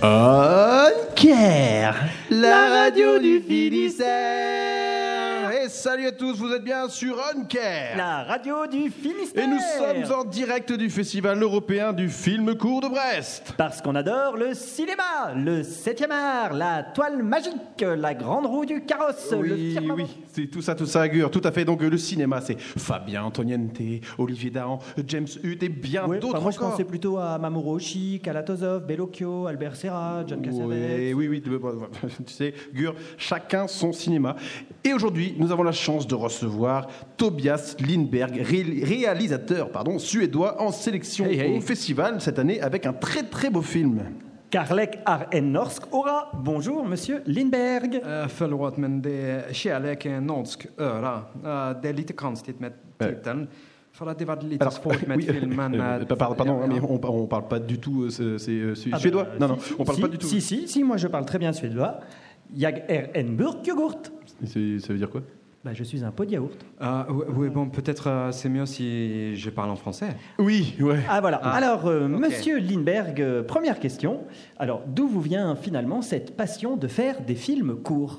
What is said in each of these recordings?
Onker, la radio du Finistère. Et salut à tous, vous êtes bien sur Onker, la radio du Finistère. Et nous sommes en direct du Festival européen du film court de Brest. Parce qu'on adore le cinéma, le 7e art, la toile magique, la grande roue du carrosse, le firmament. Oui, c'est tout ça, Gur, tout à fait. Donc le cinéma, c'est Fabien Antoniente, Olivier Dahan, James Hutt et bien d'autres moi, encore. je pensais plutôt à Mamoru Oshii, Kalatozov, Bellocchio, Albert Serra, John Cassavetes. Oui, tu sais, Gur, chacun son cinéma. Et aujourd'hui, nous avons la chance de recevoir Tobias Lindberg, réalisateur suédois en sélection au festival cette année avec un très très beau film. Kärlek är en norsk ora. Bonjour, monsieur Lindberg. Förlåt, men kärlek är en norsk öra. Det är lite konstigt med titeln. För att det var lite svårt med filmen. Pardon, mais on parle pas du tout suédois. Non, on parle pas du tout. Si, moi je parle très bien suédois. Jag är en burkyoghurt. Ça veut dire quoi? Je suis un pot de yaourt. Oui, bon, peut-être c'est mieux si je parle en français. Oui, ouais. Ah voilà. Alors, okay. Monsieur Lindberg, première question. Alors, d'où vous vient finalement cette passion de faire des films courts?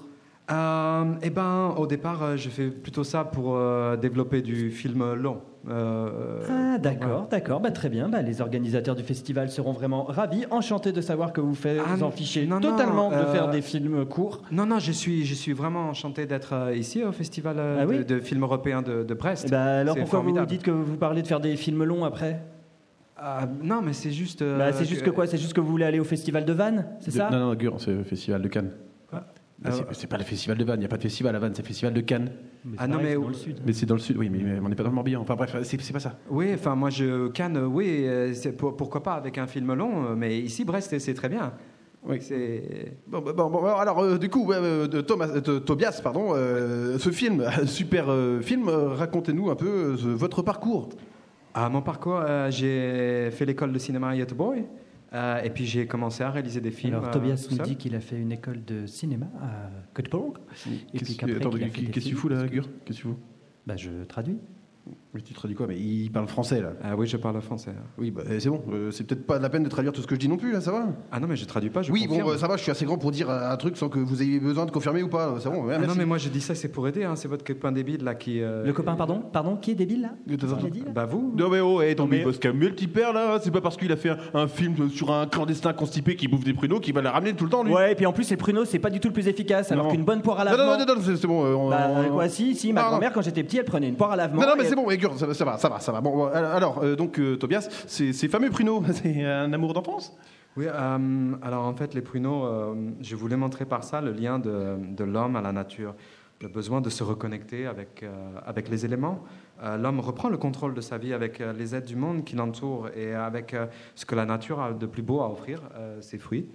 Au départ, je fais plutôt ça pour développer du film long. D'accord. Très bien. Les organisateurs du festival seront vraiment ravis, enchantés de savoir que vous en fichez totalement de faire des films courts. Non, je suis vraiment enchanté d'être ici au festival de films européens de Brest. Alors pourquoi vous dites que vous parlez de faire des films longs après? Non, mais c'est juste... c'est juste que quoi? C'est juste que vous voulez aller au festival de Vannes, c'est ça? Non, Gur, c'est le festival de Cannes. C'est pas le festival de Vannes, il n'y a pas de festival à Vannes, c'est le festival de Cannes. Mais c'est dans le sud. Mais c'est dans le sud, oui, mais on n'est pas dans le Morbihan. Enfin bref, c'est pas ça. Oui, enfin moi Cannes, oui, pourquoi pas avec un film long, mais ici Brest c'est très bien. Oui. Bon, alors du coup, Tobias, ce film, super film, racontez-nous un peu votre parcours. Mon parcours, j'ai fait l'école de cinéma à Göteborg. Et puis j'ai commencé à réaliser des films. Alors Tobias nous dit qu'il a fait une école de cinéma à Göteborg. Qu'est-ce que tu fous là, Gur? Qu'est-ce que tu fous? Je traduis. Mais tu traduis quoi? Mais il parle français là. Oui, je parle français. Oui, c'est bon. C'est peut-être pas la peine de traduire tout ce que je dis non plus, là, ça va? Non, mais je traduis pas, je confirme. confirme. Ça va, je suis assez grand pour dire un truc sans que vous ayez besoin de confirmer ou pas. C'est bon, merci. Non, mais moi je dis ça, c'est pour aider, c'est votre copain débile là qui... Le copain, pardon, qui est débile là? Vous. Non, mais attends, mais parce qu'un multipère là, c'est pas parce qu'il a fait un film sur un clandestin constipé qui bouffe des pruneaux qu'il va la ramener tout le temps, lui. Ouais, et puis en plus, les pruneaux, c'est pas du tout le plus efficace, alors qu'une bonne poire à lavement. Non, c'est bon. Si, ma grand-mère, quand j'étais petit, elle prenait une poire à lavement. Non, mais c'est bon, Gur, ça va. Bon, alors, Tobias, ces fameux pruneaux, c'est un amour d'enfance? Oui, alors en fait, les pruneaux, je voulais montrer par ça le lien de l'homme à la nature, le besoin de se reconnecter avec les éléments. L'homme reprend le contrôle de sa vie avec les êtres du monde qui l'entourent et avec ce que la nature a de plus beau à offrir, ses fruits.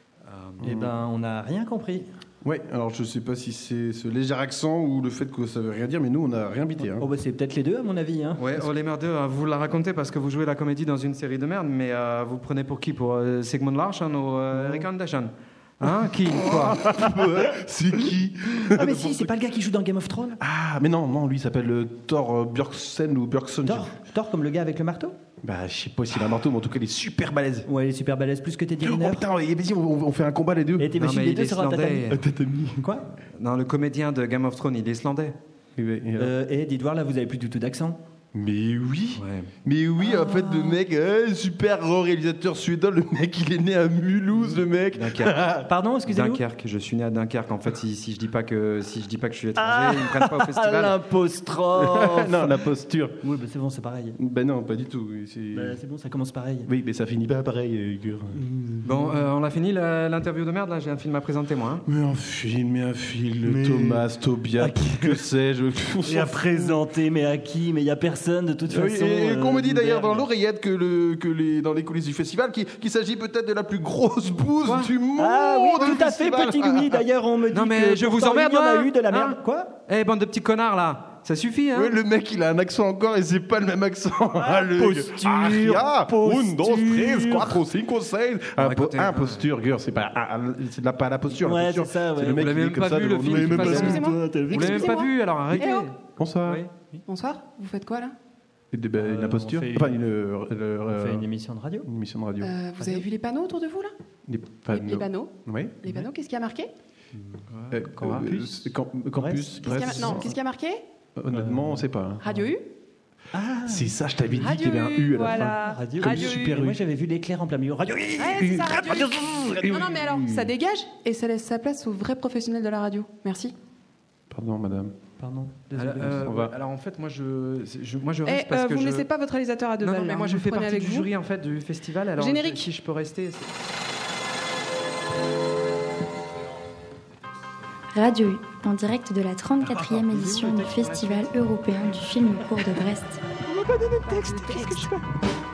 On n'a rien compris. Oui, alors je ne sais pas si c'est ce léger accent ou le fait que ça veut rien dire, mais nous, on n'a rien bité. C'est peut-être les deux, à mon avis. Oui, les merdeux, vous la racontez parce que vous jouez la comédie dans une série de merde, mais vous prenez pour qui? Pour Sigmund Larsson ou Erik Andersson? Qui? Quoi? C'est qui? Mais si, c'est pas le gars qui joue dans Game of Thrones? Mais non, lui il s'appelle Thor Björksen ou Björkson. Thor comme le gars avec le marteau? Je sais pas s'il a un marteau, mais en tout cas il est super balèze. Ouais, il est super balèze, plus que Teddy Riner. Oh putain, vas-y, on fait un combat les deux. Et t'imagines les deux sur un tatami. Quoi? Non, le comédien de Game of Thrones, il est islandais. Et dites voir, là, vous avez plus du tout d'accent. Mais oui, en fait, le mec, super grand réalisateur suédois, le mec, il est né à Mulhouse, le mec. Pardon, excusez-moi. Dunkerque, je suis né à Dunkerque. En fait, si je dis pas que je suis étranger, ils me prennent pas au festival. L'apostrophe. Non, la posture. Oui, c'est bon, c'est pareil. Non, pas du tout. C'est bon, ça commence pareil. Oui, mais ça finit pas pareil, Gur. Bon, on a fini l'interview de merde, là, j'ai un film à présenter, moi. Mais un film, Thomas, Tobias, que sais-je. Et à présenter, mais à qui? Mais il y a personne. De toute façon, et qu'on me dit d'ailleurs dans l'oreillette que dans les coulisses du festival qu'il s'agit peut-être de la plus grosse bouse du monde. Ah oui, tout à fait, petit Louis. D'ailleurs, on me dit que je vous emmerde, on a eu de la merde. Quoi? Bande de petits connards là, ça suffit, hein? Oui, le mec il a un accent encore et c'est pas le même accent. Posture. Un, dos, tres, cuatro, cinco, seis. Posture, Gur, c'est pas la posture. Ouais, c'est ça. C'est le mec qui est comme ça. Vous l'avez même pas vu le film. Excusez-moi. Vous l'avez même pas vu, alors arrêtez. Bonsoir. Bonsoir, vous faites quoi là? Une posture. On fait une émission de radio. Vous avez vu les panneaux autour de vous là? Les panneaux. Oui. Les panneaux, qu'est-ce qui a marqué Campus. Qu'est-ce qui a marqué Honnêtement, on ne sait pas. Hein. Radio U. C'est ça, je t'avais dit Radio qu'il y avait un U à la voilà. fin. Radio Radio Super U. Moi, j'avais vu l'éclair en plein milieu. Radio U. C'est ça, Radio U. Non, mais alors, ça dégage et ça laisse sa place aux vrais professionnels de la radio. Merci. Pardon, madame. Pardon. Désolé. Alors en fait, moi je reste parce que vous ne laissez pas votre réalisateur à deux balles. Non, mais moi je fais partie du jury en fait du festival. Alors Générique. Si je peux rester. Radio U, en direct de la 34e édition du Festival européen du film court de Brest. On m'a pas donné de texte, qu'est-ce que je fais ?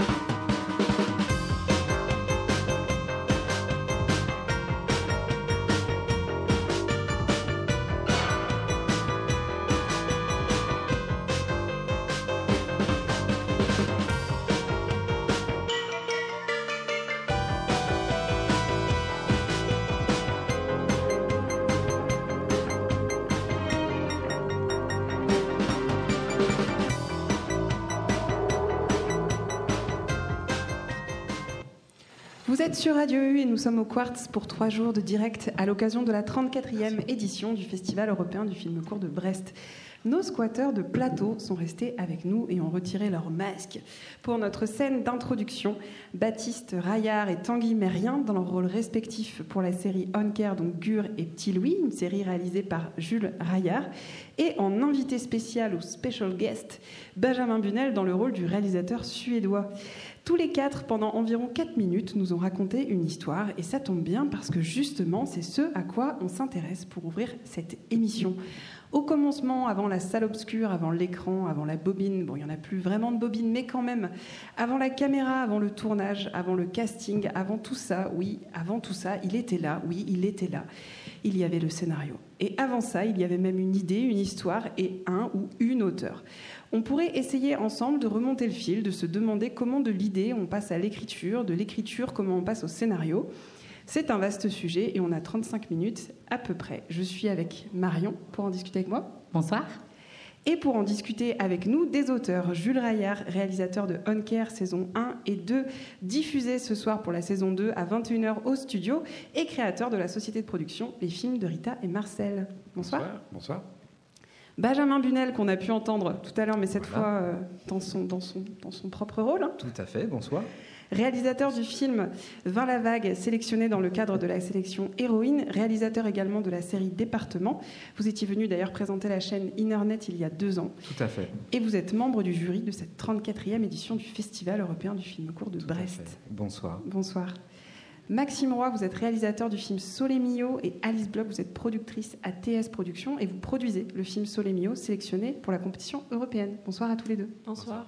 Vous êtes sur Radio U et nous sommes au Quartz pour 3 jours de direct à l'occasion de la 34e édition du Festival européen du film court de Brest. Nos squatteurs de plateau sont restés avec nous et ont retiré leurs masques. Pour notre scène d'introduction, Baptiste Raillard et Tanguy Mérien, dans leurs rôles respectifs pour la série On Care, donc Gur et Petit Louis, une série réalisée par Jules Raillard, et en invité spécial ou special guest, Benjamin Bunel dans le rôle du réalisateur suédois. Tous les 4, pendant environ 4 minutes, nous ont raconté une histoire, et ça tombe bien parce que justement, c'est ce à quoi on s'intéresse pour ouvrir cette émission. Au commencement, avant la salle obscure, avant l'écran, avant la bobine, bon, il n'y en a plus vraiment de bobine, mais quand même, avant la caméra, avant le tournage, avant le casting, avant tout ça, oui, avant tout ça, il était là, oui, il était là. Il y avait le scénario. Et avant ça, il y avait même une idée, une histoire et un ou une auteur. On pourrait essayer ensemble de remonter le fil, de se demander comment de l'idée on passe à l'écriture, de l'écriture comment on passe au scénario. C'est un vaste sujet et on a 35 minutes à peu près. Je suis avec Marion pour en discuter avec moi. Bonsoir. Et pour en discuter avec nous, des auteurs. Jules Raillard, réalisateur de On Care saison 1 et 2, diffusé ce soir pour la saison 2 à 21h au studio, et créateur de la société de production Les Films de Rita et Marcel. Bonsoir. Bonsoir. Benjamin Bunel, qu'on a pu entendre tout à l'heure, mais cette fois dans son propre rôle. Tout à fait, bonsoir. Réalisateur du film 20 la vague, sélectionné dans le cadre de la sélection Héroïne, réalisateur également de la série Département. Vous étiez venu d'ailleurs présenter la chaîne Internet il y a 2 ans. Tout à fait. Et vous êtes membre du jury de cette 34e édition du Festival européen du film court de Brest. Bonsoir. Bonsoir. Maxime Roy, vous êtes réalisateur du film Sole Mio, et Alice Bloch, vous êtes productrice à TS Productions et vous produisez le film Sole Mio, sélectionné pour la compétition européenne. Bonsoir à tous les deux. Bonsoir.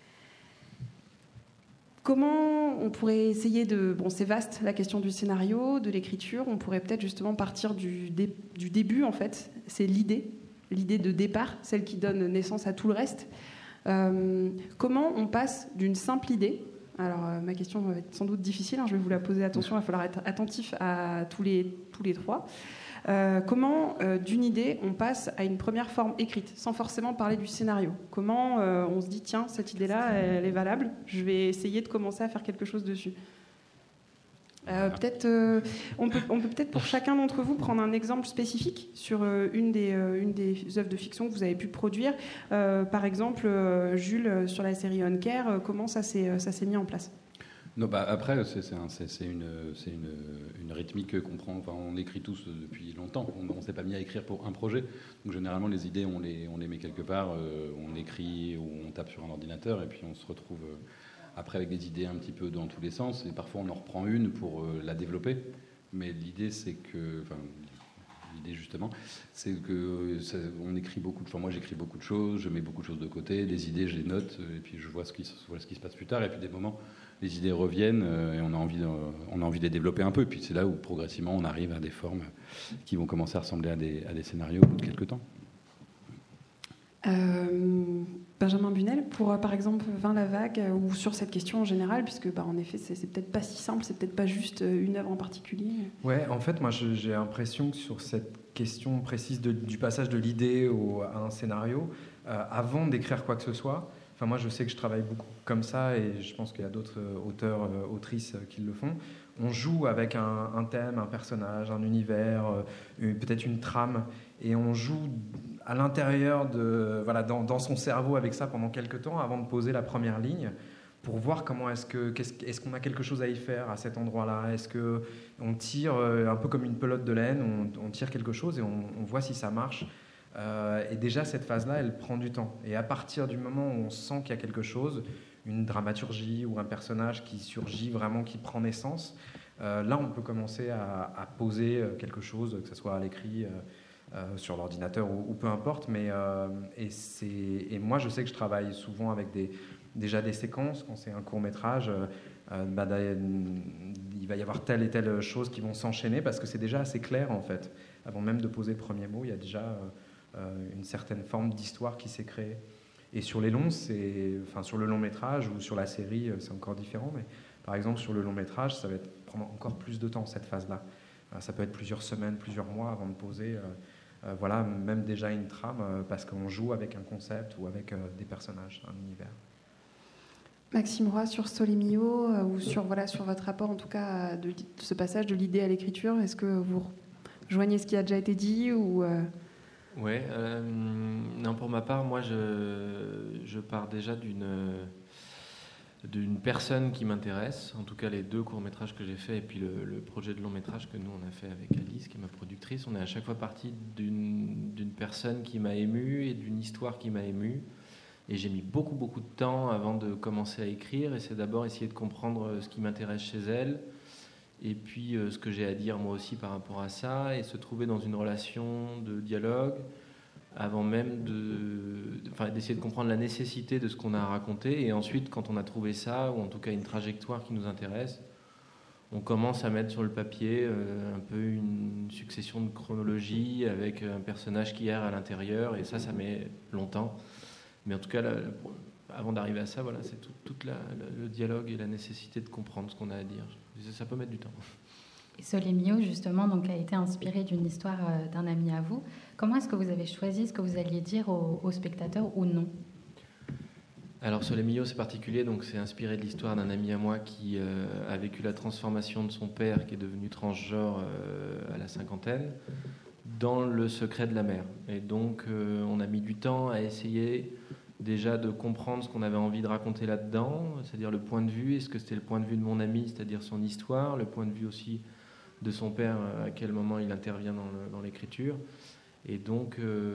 Comment on pourrait essayer de... Bon, c'est vaste, la question du scénario, de l'écriture. On pourrait peut-être justement partir du début, en fait. C'est l'idée de départ, celle qui donne naissance à tout le reste. Comment on passe d'une simple idée... Alors, ma question va être sans doute difficile, je vais vous la poser, attention, il va falloir être attentif à tous les 3. Comment, d'une idée, on passe à une première forme écrite, sans forcément parler du scénario? Comment on se dit, tiens, cette idée-là, elle est valable, je vais essayer de commencer à faire quelque chose dessus? On peut peut-être pour chacun d'entre vous prendre un exemple spécifique sur une des œuvres de fiction que vous avez pu produire. Par exemple, Jules, sur la série On Care, comment ça s'est mis en place? Non, après, c'est une rythmique qu'on prend. Enfin, on écrit tous depuis longtemps. On ne s'est pas mis à écrire pour un projet. Donc généralement, les idées, on les met quelque part. On écrit ou on tape sur un ordinateur et puis on se retrouve après avec des idées un petit peu dans tous les sens. Et parfois, on en reprend une pour la développer. Mais l'idée, c'est que... L'idée, justement, c'est qu'on écrit beaucoup de... Enfin, moi, j'écris beaucoup de choses. Je mets beaucoup de choses de côté. Des idées, je les note. Et puis, je vois ce qui se passe plus tard. Et puis, des moments... Les idées reviennent et on a envie de les développer un peu. Et puis c'est là où progressivement on arrive à des formes qui vont commencer à ressembler à des scénarios au bout de quelques temps. Benjamin Bunel, pour par exemple 20 la vague ou sur cette question en général, puisque en effet c'est peut-être pas si simple, c'est peut-être pas juste une œuvre en particulier. Ouais, en fait moi j'ai l'impression que sur cette question précise du passage de l'idée à un scénario, avant d'écrire quoi que ce soit, Enfin, moi, je sais que je travaille beaucoup comme ça, et je pense qu'il y a d'autres auteurs, autrices qui le font. On joue avec un thème, un personnage, un univers, peut-être une trame, et on joue à l'intérieur dans son cerveau avec ça pendant quelques temps avant de poser la première ligne, pour voir comment est-ce qu'on a quelque chose à y faire à cet endroit-là. Est-ce qu'on tire un peu comme une pelote de laine, on tire quelque chose et on voit si ça marche. Et déjà, cette phase-là, elle prend du temps. Et à partir du moment où on sent qu'il y a quelque chose, une dramaturgie ou un personnage qui surgit vraiment, qui prend naissance, là, on peut commencer à poser quelque chose, que ce soit à l'écrit, sur l'ordinateur ou peu importe. Et moi, je sais que je travaille souvent avec déjà des séquences. Quand c'est un court-métrage, il va y avoir telle et telle chose qui vont s'enchaîner, parce que c'est déjà assez clair, en fait. Avant même de poser le premier mot, il y a déjà une certaine forme d'histoire qui s'est créée. Et sur les longs, sur le long métrage ou sur la série, c'est encore différent. Mais par exemple, sur le long métrage, ça va prendre encore plus de temps, cette phase-là. Ça peut être plusieurs semaines, plusieurs mois avant de poser, même déjà une trame, parce qu'on joue avec un concept ou avec des personnages, un univers. Maxime Roy, sur Solemio, ou sur votre rapport, en tout cas, de ce passage de l'idée à l'écriture, est-ce que vous rejoignez ce qui a déjà été dit ou Ouais, non, pour ma part, moi, je pars déjà d'une personne qui m'intéresse, en tout cas les 2 courts-métrages que j'ai faits et puis le projet de long-métrage que nous, on a fait avec Alice, qui est ma productrice. On est à chaque fois parti d'une personne qui m'a ému et d'une histoire qui m'a ému. Et j'ai mis beaucoup, beaucoup de temps avant de commencer à écrire. Et c'est d'abord essayer de comprendre ce qui m'intéresse chez elle, et puis ce que j'ai à dire moi aussi par rapport à ça, et se trouver dans une relation de dialogue avant même d'essayer de comprendre la nécessité de ce qu'on a à raconter. Et ensuite, quand on a trouvé ça, ou en tout cas une trajectoire qui nous intéresse, on commence à mettre sur le papier un peu une succession de chronologies avec un personnage qui erre à l'intérieur, et ça met longtemps. Mais en tout cas, avant d'arriver à ça, voilà, c'est tout le dialogue et la nécessité de comprendre ce qu'on a à dire. Ça peut mettre du temps. Et Solemio, justement, donc, a été inspiré d'une histoire d'un ami à vous. Comment est-ce que vous avez choisi ce que vous alliez dire aux spectateurs ou non ? Alors, Solemio, c'est particulier. Donc, c'est inspiré de l'histoire d'un ami à moi qui a vécu la transformation de son père, qui est devenu transgenre à la cinquantaine, dans le secret de la mer. Et donc, on a mis du temps à essayer déjà de comprendre ce qu'on avait envie de raconter là-dedans, c'est-à-dire le point de vue. Est-ce que c'était le point de vue de mon ami, c'est-à-dire son histoire, le point de vue aussi de son père, à quel moment il intervient dans l'écriture. Et donc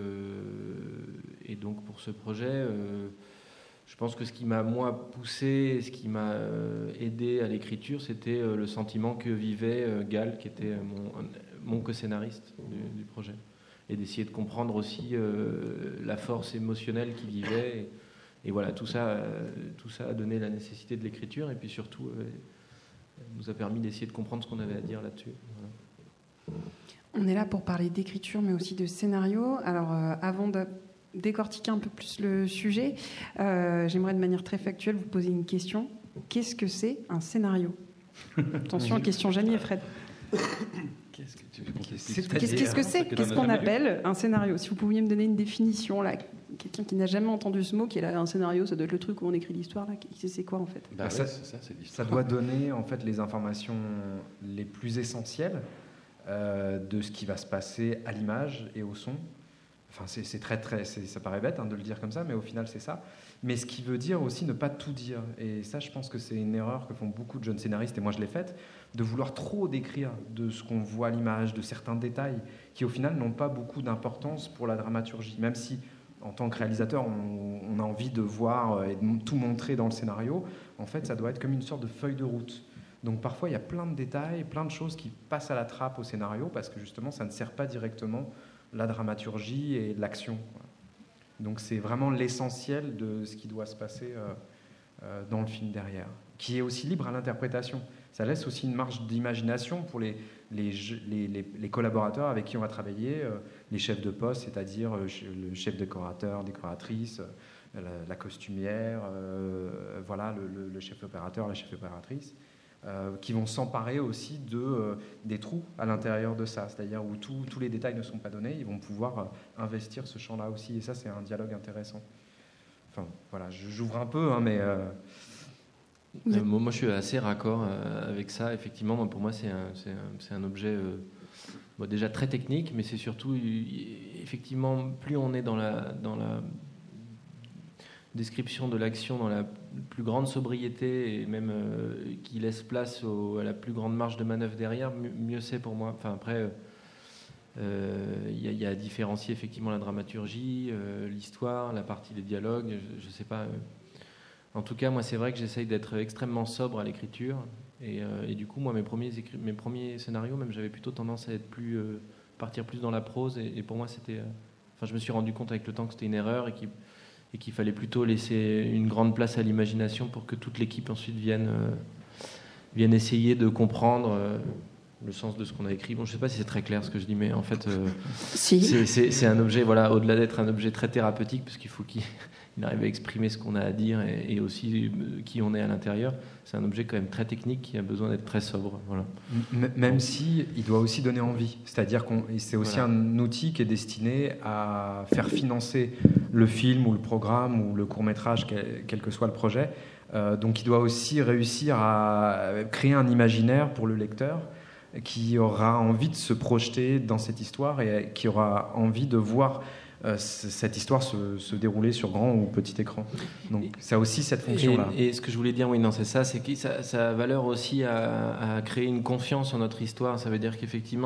pour ce projet, je pense que ce qui m'a, moi, poussé, ce qui m'a aidé à l'écriture, c'était le sentiment que vivait Gal, qui était mon co-scénariste du projet. Et d'essayer de comprendre aussi la force émotionnelle qu'il vivait. Et voilà, tout ça a donné la nécessité de l'écriture, et puis surtout nous a permis d'essayer de comprendre ce qu'on avait à dire là-dessus. Voilà. On est là pour parler d'écriture, mais aussi de scénario. Alors, avant de décortiquer un peu plus le sujet, j'aimerais de manière très factuelle vous poser une question. Qu'est-ce que c'est un scénario ? Attention, question Janie et Fred. Qu'est-ce que c'est ? Qu'est-ce qu'on appelle un scénario ? Si vous pouviez me donner une définition, là, quelqu'un qui n'a jamais entendu ce mot, qui est là, un scénario, ça doit être le truc où on écrit l'histoire, là. C'est quoi en fait ? Ça doit donner en fait les informations les plus essentielles de ce qui va se passer à l'image et au son. Enfin, ça paraît bête de le dire comme ça, mais au final c'est ça. Mais ce qui veut dire aussi ne pas tout dire. Et ça, je pense que c'est une erreur que font beaucoup de jeunes scénaristes, et moi je l'ai faite, de vouloir trop décrire de ce qu'on voit à l'image, de certains détails qui au final n'ont pas beaucoup d'importance pour la dramaturgie. Même si, en tant que réalisateur, on a envie de voir et de tout montrer dans le scénario, en fait ça doit être comme une sorte de feuille de route. Donc parfois il y a plein de détails, plein de choses qui passent à la trappe au scénario, parce que justement ça ne sert pas directement la dramaturgie et l'action. Donc c'est vraiment l'essentiel de ce qui doit se passer dans le film derrière, qui est aussi libre à l'interprétation. Ça laisse aussi une marge d'imagination pour les collaborateurs avec qui on va travailler, les chefs de poste, c'est-à-dire le chef décorateur, décoratrice, la costumière, le chef opérateur, la chef opératrice, qui vont s'emparer aussi des trous à l'intérieur de ça, c'est-à-dire où tous les détails ne sont pas donnés, ils vont pouvoir investir ce champ-là aussi, et ça c'est un dialogue intéressant. Enfin, voilà, j'ouvre un peu, hein, mais... Moi, je suis assez raccord avec ça. Effectivement, moi, pour moi, c'est un objet déjà très technique, mais c'est surtout, effectivement, plus on est dans la description de l'action, dans la plus grande sobriété, et même qui laisse place à la plus grande marge de manœuvre derrière, mieux c'est pour moi. Enfin, après, y a à différencier effectivement la dramaturgie, l'histoire, la partie des dialogues, je sais pas... En tout cas, moi, c'est vrai que j'essaye d'être extrêmement sobre à l'écriture. Et du coup, moi, mes premiers scénarios, même, j'avais plutôt tendance à être partir plus dans la prose. Et pour moi, c'était... je me suis rendu compte avec le temps que c'était une erreur et qu'il fallait plutôt laisser une grande place à l'imagination pour que toute l'équipe ensuite vienne essayer de comprendre le sens de ce qu'on a écrit. Bon, je ne sais pas si c'est très clair ce que je dis, mais en fait, c'est un objet, voilà, au-delà d'être un objet très thérapeutique, parce qu'il faut qu'il arrive à exprimer ce qu'on a à dire et aussi qui on est à l'intérieur. C'est un objet quand même très technique qui a besoin d'être très sobre. Voilà. Même si il doit aussi donner envie. C'est-à-dire que c'est aussi un outil qui est destiné à faire financer le film ou le programme ou le court-métrage, quel que soit le projet. Donc il doit aussi réussir à créer un imaginaire pour le lecteur qui aura envie de se projeter dans cette histoire et qui aura envie de voir cette histoire se dérouler sur grand ou petit écran. Donc ça a aussi cette fonction-là. Et ce que je voulais dire, c'est ça, c'est que ça a valeur aussi à créer une confiance en notre histoire. Ça veut dire qu'effectivement,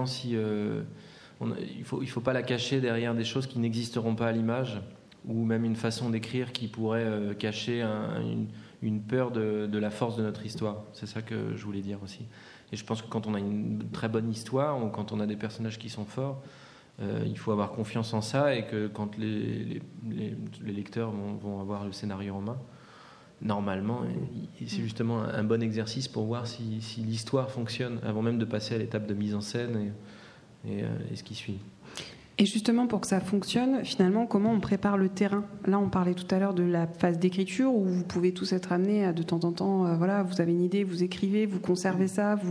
il faut pas la cacher derrière des choses qui n'existeront pas à l'image, ou même une façon d'écrire qui pourrait cacher une peur de la force de notre histoire. C'est ça que je voulais dire aussi. Et je pense que quand on a une très bonne histoire, ou quand on a des personnages qui sont forts, il faut avoir confiance en ça, et que quand les lecteurs vont avoir le scénario en main, normalement, c'est justement un bon exercice pour voir si l'histoire fonctionne, avant même de passer à l'étape de mise en scène et ce qui suit. Et justement, pour que ça fonctionne, finalement, comment on prépare le terrain ? Là, on parlait tout à l'heure de la phase d'écriture, où vous pouvez tous être amenés à, de temps en temps, vous avez une idée, vous écrivez, vous conservez ça, vous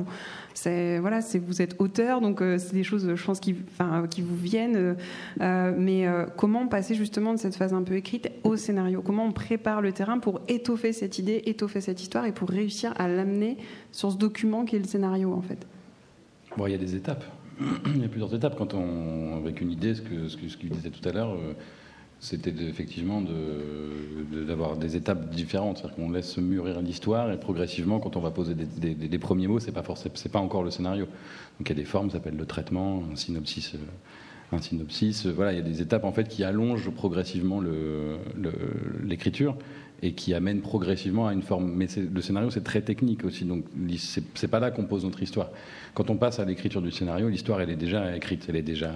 êtes auteur, donc c'est des choses, je pense, qui vous viennent. Mais comment passer justement de cette phase un peu écrite au scénario ? Comment on prépare le terrain pour étoffer cette idée, étoffer cette histoire, et pour réussir à l'amener sur ce document qu'est le scénario, en fait ? Bon, il y a des étapes. Il y a plusieurs étapes. Avec une idée, ce qu'il disait tout à l'heure, c'était effectivement d'avoir des étapes différentes. C'est-à-dire qu'on laisse mûrir l'histoire, et progressivement, quand on va poser des premiers mots, c'est pas encore le scénario. Donc il y a des formes, ça s'appelle le traitement, un synopsis. Voilà, il y a des étapes en fait qui allongent progressivement l'écriture et qui amènent progressivement à une forme. Mais le scénario, c'est très technique aussi, donc c'est pas là qu'on pose notre histoire. Quand on passe à l'écriture du scénario, l'histoire, elle est déjà écrite, elle est déjà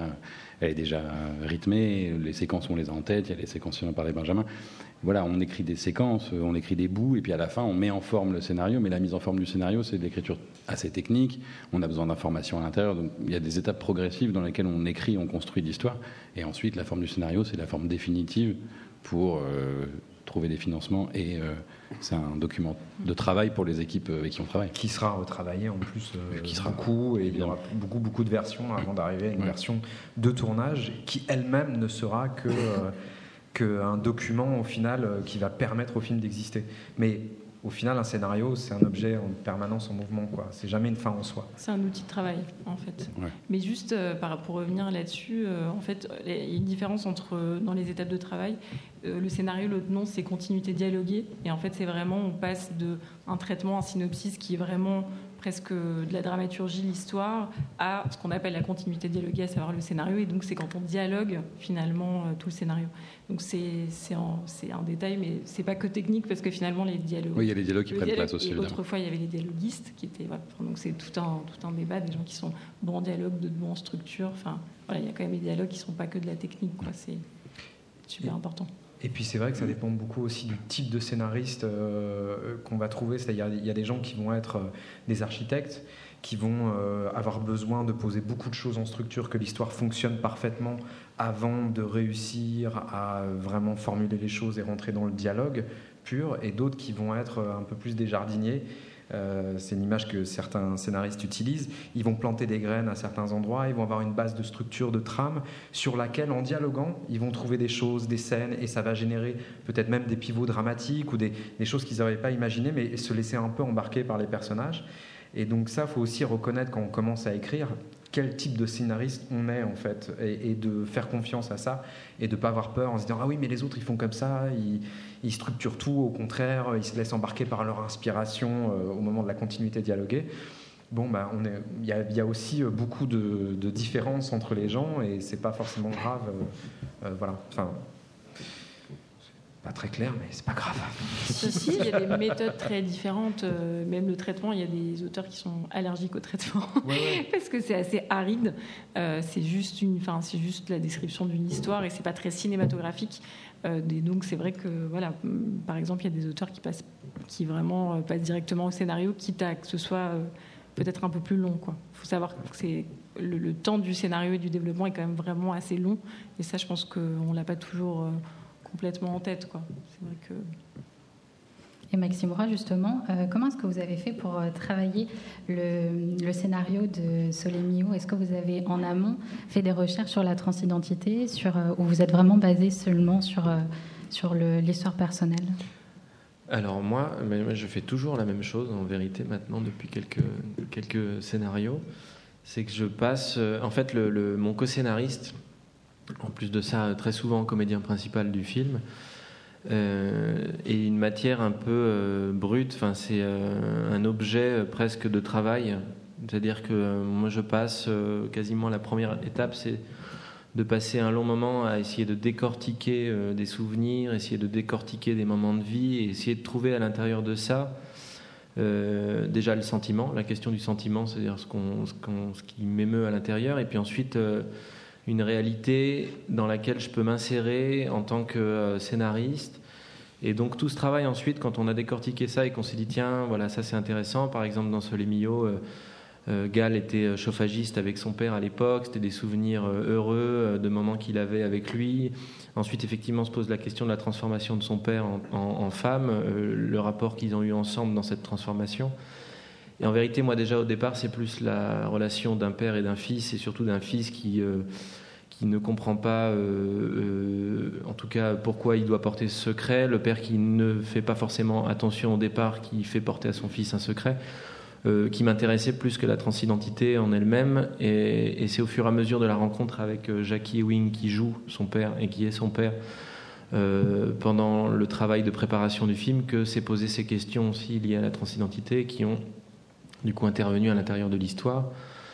rythmée, les séquences, on les a en tête, il y a les séquences dont parlait Benjamin. Voilà, on écrit des séquences, on écrit des bouts, et puis à la fin, on met en forme le scénario, mais la mise en forme du scénario, c'est de l'écriture assez technique, on a besoin d'informations à l'intérieur, donc il y a des étapes progressives dans lesquelles on écrit, on construit l'histoire, et ensuite, la forme du scénario, c'est la forme définitive pour trouver des financements, et c'est un document de travail pour les équipes avec qui on travaille. Qui sera retravaillé en plus beaucoup, et il y aura beaucoup de versions avant d'arriver à une version de tournage qui elle-même ne sera qu'un document au final qui va permettre au film d'exister. Mais au final, un scénario, c'est un objet en permanence en mouvement, quoi. C'est jamais une fin en soi. C'est un outil de travail, en fait. Ouais. Mais juste pour revenir là-dessus, en fait, il y a une différence dans les étapes de travail. Le scénario, l'autre nom, c'est continuité dialoguée. Et en fait, c'est vraiment, on passe d'un traitement, un synopsis qui est vraiment presque de la dramaturgie, l'histoire, à ce qu'on appelle la continuité dialoguée, à savoir le scénario. Et donc, c'est quand on dialogue, finalement, tout le scénario. Donc, c'est un détail, mais c'est pas que technique, parce que finalement, les dialogues... Oui, il y a les dialogues qui prennent place aussi. Autrefois, il y avait les dialoguistes qui étaient... Voilà, donc, c'est tout un débat, des gens qui sont bons en dialogue, de bons en structure. Enfin, voilà, il y a quand même des dialogues qui sont pas que de la technique, quoi. C'est super important. Et puis c'est vrai que ça dépend beaucoup aussi du type de scénariste qu'on va trouver. C'est-à-dire il y a des gens qui vont être des architectes, qui vont avoir besoin de poser beaucoup de choses en structure, que l'histoire fonctionne parfaitement avant de réussir à vraiment formuler les choses et rentrer dans le dialogue pur, et d'autres qui vont être un peu plus des jardiniers, c'est une image que certains scénaristes utilisent. Ils vont planter des graines à certains endroits, ils vont avoir une base de structure, de trame, sur laquelle, en dialoguant, ils vont trouver des choses, des scènes, et ça va générer peut-être même des pivots dramatiques ou des choses qu'ils n'avaient pas imaginées, mais se laisser un peu embarquer par les personnages. Et donc ça, il faut aussi reconnaître quand on commence à écrire quel type de scénariste on est en fait, et de faire confiance à ça et de ne pas avoir peur en se disant ah oui mais les autres ils font comme ça, ils structurent tout, au contraire ils se laissent embarquer par leur inspiration au moment de la continuité dialoguée. Bon bah il y a aussi beaucoup de différences entre les gens et c'est pas forcément grave, voilà, enfin pas très clair, mais c'est pas grave. Si, il y a des méthodes très différentes. Même le traitement, il y a des auteurs qui sont allergiques au traitement parce que c'est assez aride. C'est juste la description d'une histoire et c'est pas très cinématographique. Donc c'est vrai que voilà, par exemple, il y a des auteurs qui vraiment passent directement au scénario, quitte à que ce soit peut-être un peu plus long, quoi. Faut savoir que c'est le temps du scénario et du développement est quand même vraiment assez long. Et ça, je pense qu'on l'a pas toujours complètement en tête, quoi. C'est vrai que... Et Maxime Roy, justement, comment est-ce que vous avez fait pour travailler le scénario de Soleil Mio ? Est-ce que vous avez, en amont, fait des recherches sur la transidentité, ou vous êtes vraiment basé seulement sur l'histoire personnelle ? Alors moi, je fais toujours la même chose, en vérité, maintenant, depuis quelques scénarios. C'est que je passe... en fait, mon co-scénariste... En plus de ça, très souvent comédien principal du film, et une matière un peu brute. Enfin, c'est un objet presque de travail. C'est-à-dire que moi, je passe quasiment la première étape, c'est de passer un long moment à essayer de décortiquer des souvenirs, essayer de décortiquer des moments de vie, et essayer de trouver à l'intérieur de ça déjà le sentiment, la question du sentiment, c'est-à-dire ce qui m'émeut à l'intérieur, et puis ensuite une réalité dans laquelle je peux m'insérer en tant que scénariste. Et donc tout ce travail ensuite, quand on a décortiqué ça et qu'on s'est dit tiens, voilà, ça c'est intéressant. Par exemple dans Soleil Mio, Gall était chauffagiste avec son père à l'époque, c'était des souvenirs heureux de moments qu'il avait avec lui. Ensuite effectivement se pose la question de la transformation de son père en femme, le rapport qu'ils ont eu ensemble dans cette transformation. Et en vérité, moi déjà au départ, c'est plus la relation d'un père et d'un fils, et surtout d'un fils qui ne comprend pas, en tout cas, pourquoi il doit porter ce secret. Le père qui ne fait pas forcément attention au départ, qui fait porter à son fils un secret, qui m'intéressait plus que la transidentité en elle-même. Et c'est au fur et à mesure de la rencontre avec Jackie Ewing, qui joue son père et qui est son père, pendant le travail de préparation du film, que s'est posé ces questions aussi liées à la transidentité, qui ont du coup intervenu à l'intérieur de l'histoire,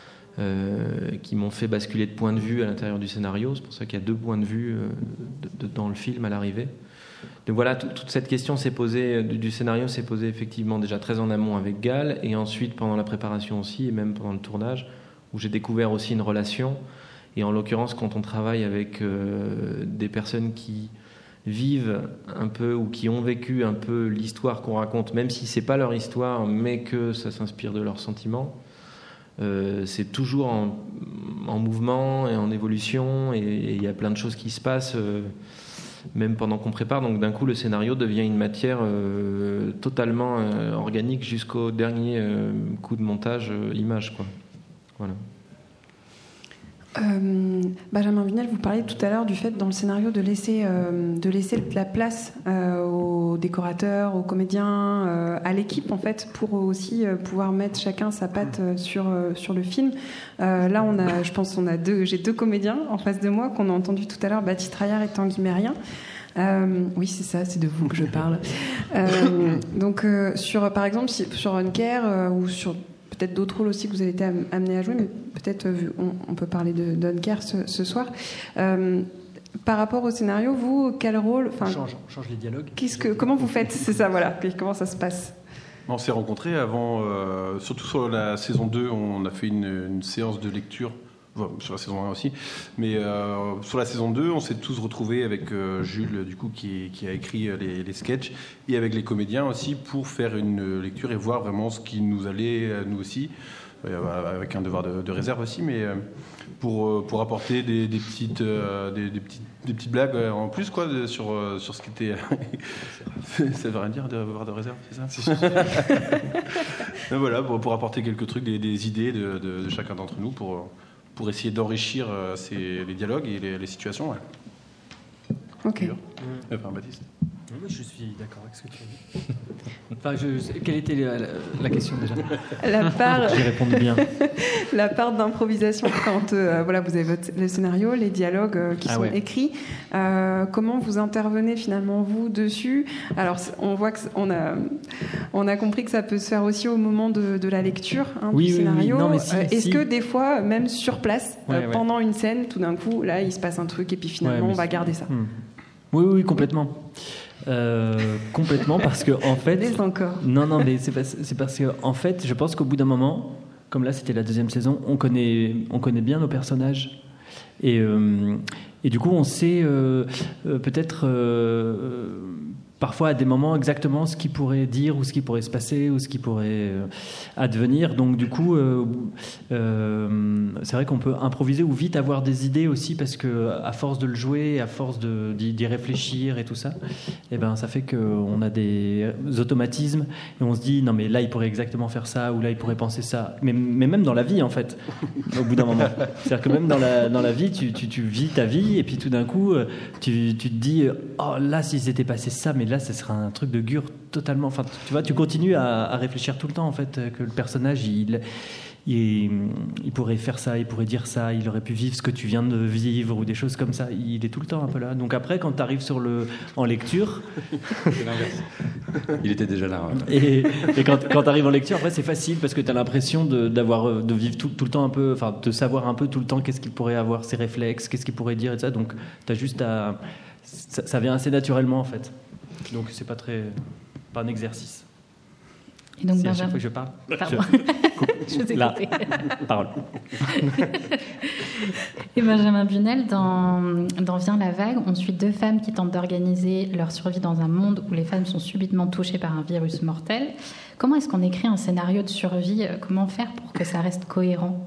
qui m'ont fait basculer de point de vue à l'intérieur du scénario. C'est pour ça qu'il y a 2 points de vue dans le film à l'arrivée. Donc voilà, toute cette question s'est posée, du scénario s'est posée effectivement déjà très en amont avec Gall, et ensuite pendant la préparation aussi, et même pendant le tournage, où j'ai découvert aussi une relation. Et en l'occurrence, quand on travaille avec des personnes qui vivent un peu ou qui ont vécu un peu l'histoire qu'on raconte, même si c'est pas leur histoire, mais que ça s'inspire de leurs sentiments, c'est toujours en mouvement et en évolution, et il y a plein de choses qui se passent même pendant qu'on prépare. Donc d'un coup, le scénario devient une matière totalement organique jusqu'au dernier coup de montage image, quoi. Voilà. Benjamin Vinel, vous parliez tout à l'heure du fait dans le scénario de laisser la place aux décorateurs, aux comédiens, à l'équipe en fait, pour aussi pouvoir mettre chacun sa patte sur le film. Là, j'ai 2 comédiens en face de moi qu'on a entendu tout à l'heure, Baptiste Raillard et Tanguy Mérien. Oui, c'est ça, c'est de vous que je parle. Donc, par exemple, sur Unker ou sur peut-être d'autres rôles aussi que vous avez été amenés à jouer, mais peut-être on peut parler de Dunkerque ce soir. Par rapport au scénario, vous, quel rôle... Change les dialogues. Comment vous faites ? C'est ça, voilà. Comment ça se passe ? On s'est rencontrés avant, surtout sur la saison 2, on a fait une séance de lecture, sur la saison 1 aussi, mais sur la saison 2, on s'est tous retrouvés avec Jules, du coup, qui a écrit les sketchs, et avec les comédiens aussi, pour faire une lecture et voir vraiment ce qui nous allait, nous aussi. avec un devoir de réserve aussi, mais pour apporter des petites blagues en plus quoi, sur ce qui était... Ça veut rien dire, devoir de réserve, c'est ça? Voilà, pour apporter quelques trucs, des idées de chacun d'entre nous pour essayer d'enrichir les dialogues et les situations. Ouais. Ok. Enfin, Baptiste. Oui, je suis d'accord avec ce que tu as dit. Enfin, quelle était la question déjà? La part. J'y réponds bien. La part d'improvisation quand vous avez le scénario, les dialogues qui sont écrits. Comment vous intervenez finalement vous dessus? Alors, on voit qu'on a compris que ça peut se faire aussi au moment de la lecture du scénario. Oui. Non, mais Est-ce que des fois, même sur place, pendant une scène, tout d'un coup, là, il se passe un truc et puis finalement, on va garder ça? Oui, complètement. Complètement, parce que en fait, non, mais c'est parce que en fait, je pense qu'au bout d'un moment, comme là, c'était la 2e saison, on connaît bien nos personnages et du coup, on sait peut-être parfois à des moments exactement ce qui pourrait dire ou ce qui pourrait se passer ou ce qui pourrait advenir. Donc du coup, c'est vrai qu'on peut improviser ou vite avoir des idées aussi parce que à force de le jouer, à force d'y réfléchir et tout ça, ça fait qu'on a des automatismes et on se dit non mais là il pourrait exactement faire ça ou là il pourrait penser ça. Mais même dans la vie en fait, au bout d'un moment. C'est-à-dire que même dans la vie, tu vis ta vie et puis tout d'un coup, tu te dis oh là s'il s'était passé ça, mais là, ce sera un truc de Gur totalement. Enfin, tu vois, tu continues à réfléchir tout le temps en fait que le personnage, il pourrait faire ça, il pourrait dire ça, il aurait pu vivre ce que tu viens de vivre ou des choses comme ça. Il est tout le temps un peu là. Donc après, quand tu arrives en lecture, c'est l'inverse. Il était déjà là. Ouais. Et quand tu arrives en lecture, après, c'est facile parce que tu as l'impression de vivre tout le temps un peu, enfin, de savoir un peu tout le temps qu'est-ce qu'il pourrait avoir, ses réflexes, qu'est-ce qu'il pourrait dire et ça. Donc, tu as juste ça vient assez naturellement en fait. Donc c'est pas un exercice. Et donc à chaque fois que je parle, je vous ai là, parole. Et Benjamin Bunel, dans Viens la vague, on suit 2 femmes qui tentent d'organiser leur survie dans un monde où les femmes sont subitement touchées par un virus mortel. Comment est-ce qu'on écrit un scénario de survie? Comment faire pour que ça reste cohérent?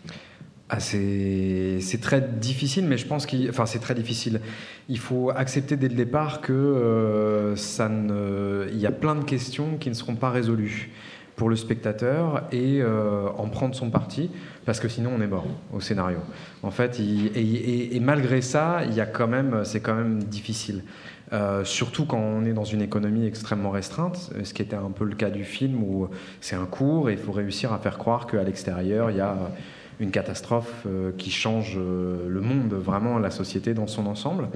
C'est très difficile, mais je pense c'est très difficile. Il faut accepter dès le départ que il y a plein de questions qui ne seront pas résolues pour le spectateur et en prendre son parti, parce que sinon on est mort au scénario. En fait, et malgré ça, c'est quand même difficile. Surtout quand on est dans une économie extrêmement restreinte, ce qui était un peu le cas du film où c'est un cours et il faut réussir à faire croire qu'à l'extérieur il y a une catastrophe qui change le monde, vraiment la société dans son ensemble.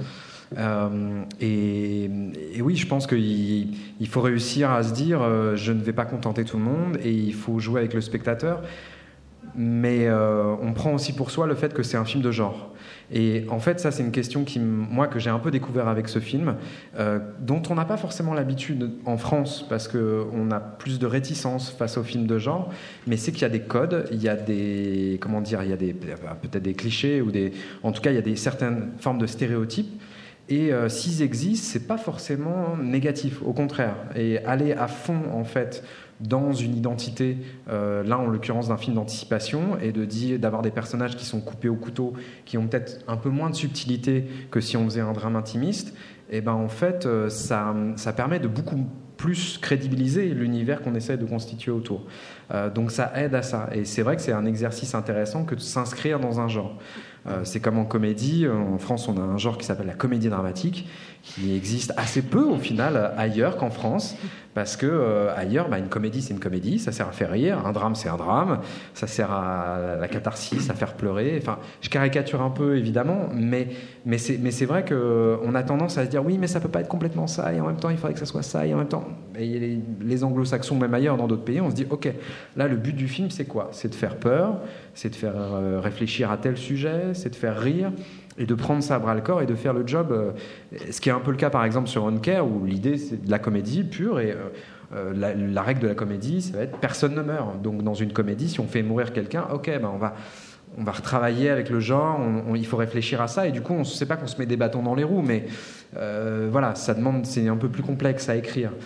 Et oui, je pense qu'il faut réussir à se dire je ne vais pas contenter tout le monde et il faut jouer avec le spectateur, mais on prend aussi pour soi le fait que c'est un film de genre. Et en fait, ça, c'est une question que j'ai un peu découvert avec ce film, dont on n'a pas forcément l'habitude en France, parce qu'on a plus de réticence face aux films de genre, mais c'est qu'il y a des codes, il y a peut-être des clichés, en tout cas, il y a certaines formes de stéréotypes, et s'ils existent, c'est pas forcément négatif, au contraire. Et aller à fond, en fait, dans une identité, là en l'occurrence d'un film d'anticipation, et d'avoir des personnages qui sont coupés au couteau, qui ont peut-être un peu moins de subtilité que si on faisait un drame intimiste, et en fait ça permet de beaucoup plus crédibiliser l'univers qu'on essaie de constituer autour. Donc ça aide à ça, et c'est vrai que c'est un exercice intéressant que de s'inscrire dans un genre. C'est comme en comédie, en France on a un genre qui s'appelle la comédie dramatique, qui existe assez peu au final ailleurs qu'en France, parce que ailleurs une comédie c'est une comédie, ça sert à faire rire, un drame c'est un drame, ça sert à la catharsis, à faire pleurer. Enfin, je caricature un peu évidemment, mais c'est vrai qu'on a tendance à se dire oui mais ça peut pas être complètement ça, et en même temps il faudrait que ça soit ça, et en même temps, et les anglo-saxons même ailleurs dans d'autres pays, on se dit ok, là le but du film c'est quoi? C'est de faire peur, c'est de faire réfléchir à tel sujet, c'est de faire rire et de prendre ça à bras le corps et de faire le job, ce qui est un peu le cas par exemple sur On Care, où l'idée c'est de la comédie pure, et la règle de la comédie ça va être personne ne meurt. Donc dans une comédie, si on fait mourir quelqu'un, ok, on va retravailler avec le genre, il faut réfléchir à ça, et du coup on ne sait pas qu'on se met des bâtons dans les roues, mais voilà, c'est un peu plus complexe à écrire.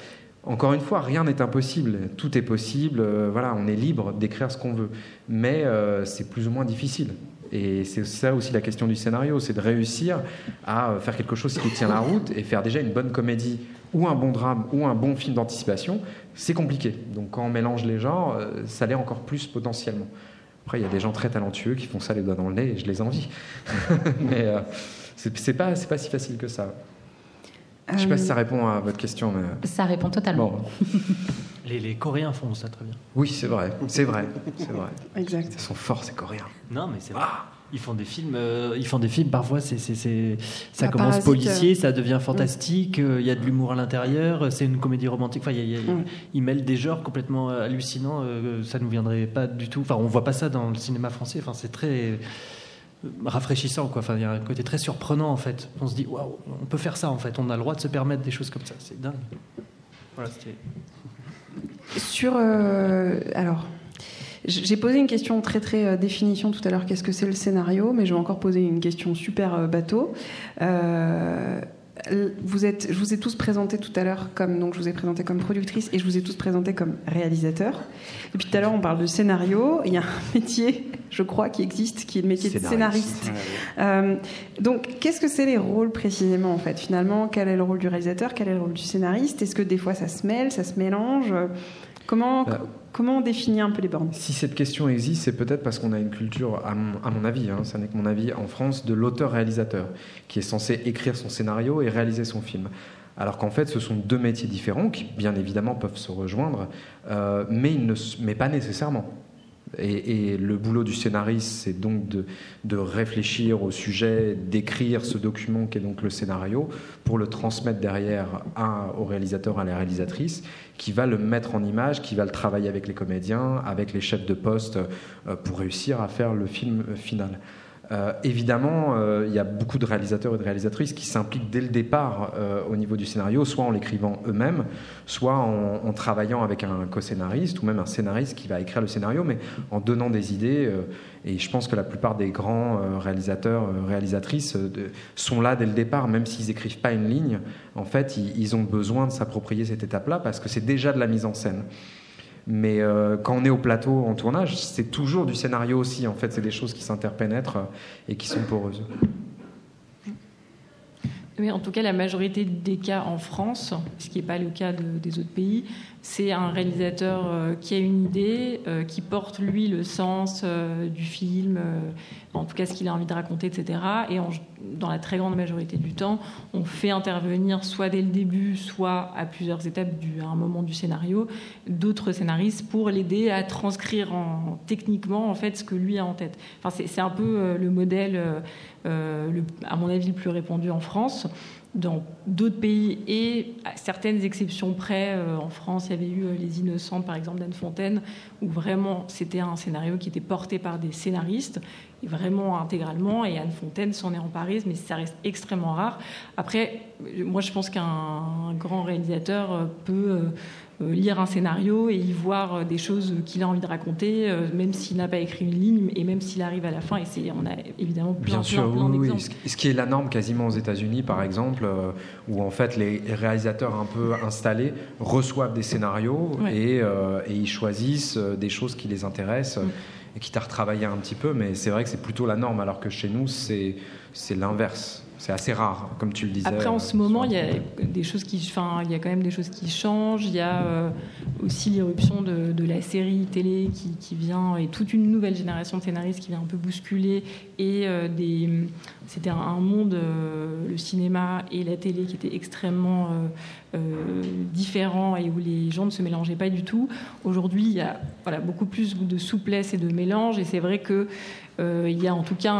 Encore une fois, rien n'est impossible, tout est possible, voilà, on est libre d'écrire ce qu'on veut, mais c'est plus ou moins difficile. Et c'est ça aussi la question du scénario, c'est de réussir à faire quelque chose qui tient la route et faire déjà une bonne comédie ou un bon drame ou un bon film d'anticipation, c'est compliqué. Donc quand on mélange les genres, ça l'est encore plus potentiellement. Après, il y a des gens très talentueux qui font ça les doigts dans le nez et je les envie. Mais c'est pas si facile que ça. Je ne sais pas si ça répond à votre question. Mais... Ça répond totalement. Bon. Les Coréens font ça très bien. Oui, c'est vrai. Exact. Ils sont forts, ces Coréens. Non, mais c'est vrai. Ils font des films parfois, ça La commence Parasite, policier, ça devient fantastique, il y a de l'humour à l'intérieur, c'est une comédie romantique. Enfin, ils mêlent des genres complètement hallucinants, ça ne nous viendrait pas du tout. Enfin, on ne voit pas ça dans le cinéma français, enfin, c'est très rafraîchissant, quoi. Enfin, il y a un côté très surprenant, en fait. On se dit, waouh, on peut faire ça, en fait, on a le droit de se permettre des choses comme ça, c'est dingue. Voilà, c'était... Alors, j'ai posé une question très définition tout à l'heure, qu'est-ce que c'est le scénario, mais je vais encore poser une question super bateau. Je vous ai tous présenté tout à l'heure donc je vous ai présenté comme productrice et je vous ai tous présenté comme réalisateur. Depuis tout à l'heure, on parle de scénario. Il y a un métier, je crois, qui existe, qui est le métier de scénariste. Donc, qu'est-ce que c'est les rôles précisément, en fait, finalement? Quel est le rôle du réalisateur? Quel est le rôle du scénariste? Est-ce que des fois ça se mêle, ça se mélange? Comment on définit un peu les bornes? Si cette question existe, c'est peut-être parce qu'on a une culture, à mon avis, ça n'est que mon avis, en France, de l'auteur-réalisateur, qui est censé écrire son scénario et réaliser son film. Alors qu'en fait, ce sont deux métiers différents qui, bien évidemment, peuvent se rejoindre, mais pas nécessairement. Et le boulot du scénariste, c'est donc de réfléchir au sujet, d'écrire ce document qui est donc le scénario, pour le transmettre derrière au réalisateur, à la réalisatrice, qui va le mettre en image, qui va le travailler avec les comédiens, avec les chefs de poste, pour réussir à faire le film final. Évidemment, il y a beaucoup de réalisateurs et de réalisatrices qui s'impliquent dès le départ au niveau du scénario, soit en l'écrivant eux-mêmes, soit en travaillant avec un co-scénariste ou même un scénariste qui va écrire le scénario, mais en donnant des idées. Et je pense que la plupart des grands réalisateurs, réalisatrices sont là dès le départ, même s'ils n'écrivent pas une ligne. En fait, ils ont besoin de s'approprier cette étape-là parce que c'est déjà de la mise en scène. Mais quand on est au plateau en tournage, c'est toujours du scénario aussi. En fait, c'est des choses qui s'interpénètrent et qui sont poreuses. Oui, en tout cas, la majorité des cas en France, ce qui n'est pas le cas des autres pays, c'est un réalisateur qui a une idée, qui porte, lui, le sens du film, en tout cas ce qu'il a envie de raconter, etc. Et dans la très grande majorité du temps, on fait intervenir, soit dès le début, soit à plusieurs étapes, à un moment du scénario, d'autres scénaristes pour l'aider à transcrire techniquement en fait, ce que lui a en tête. Enfin, c'est un peu le modèle, à mon avis, le plus répandu en France. Dans d'autres pays, et à certaines exceptions près, en France, il y avait eu Les Innocentes, par exemple, d'Anne Fontaine, où vraiment c'était un scénario qui était porté par des scénaristes, et vraiment intégralement, et Anne Fontaine s'en est emparée, mais ça reste extrêmement rare. Après, moi je pense qu'un grand réalisateur peut lire un scénario et y voir des choses qu'il a envie de raconter, même s'il n'a pas écrit une ligne, et même s'il arrive à la fin, et on a évidemment plein d'exemples. Oui. Ce qui est la norme quasiment aux États-Unis, par exemple, où en fait les réalisateurs un peu installés reçoivent des scénarios et ils choisissent des choses qui les intéressent et quitte à retravailler un petit peu, mais c'est vrai que c'est plutôt la norme, alors que chez nous c'est l'inverse. C'est assez rare, comme tu le disais. Après, en ce moment, il y a des choses il y a quand même des choses qui changent. Il y a aussi l'irruption de la série télé qui vient, et toute une nouvelle génération de scénaristes qui vient un peu bousculer. Et c'était un monde, le cinéma et la télé, qui était extrêmement différent et où les gens ne se mélangeaient pas du tout. Aujourd'hui, il y a beaucoup plus de souplesse et de mélange. Et c'est vrai que il y a en tout cas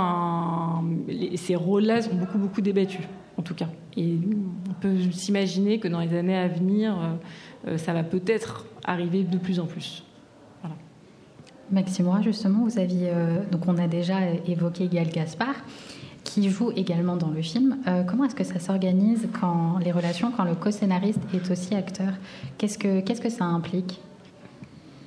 ces rôles-là sont beaucoup débattus, en tout cas. Et on peut s'imaginer que dans les années à venir, ça va peut-être arriver de plus en plus. Voilà. Maxime Roy, justement, vous aviez donc on a déjà évoqué Gaël Gaspard, qui joue également dans le film. Comment est-ce que ça s'organise quand le co-scénariste est aussi acteur? Qu'est-ce que ça implique?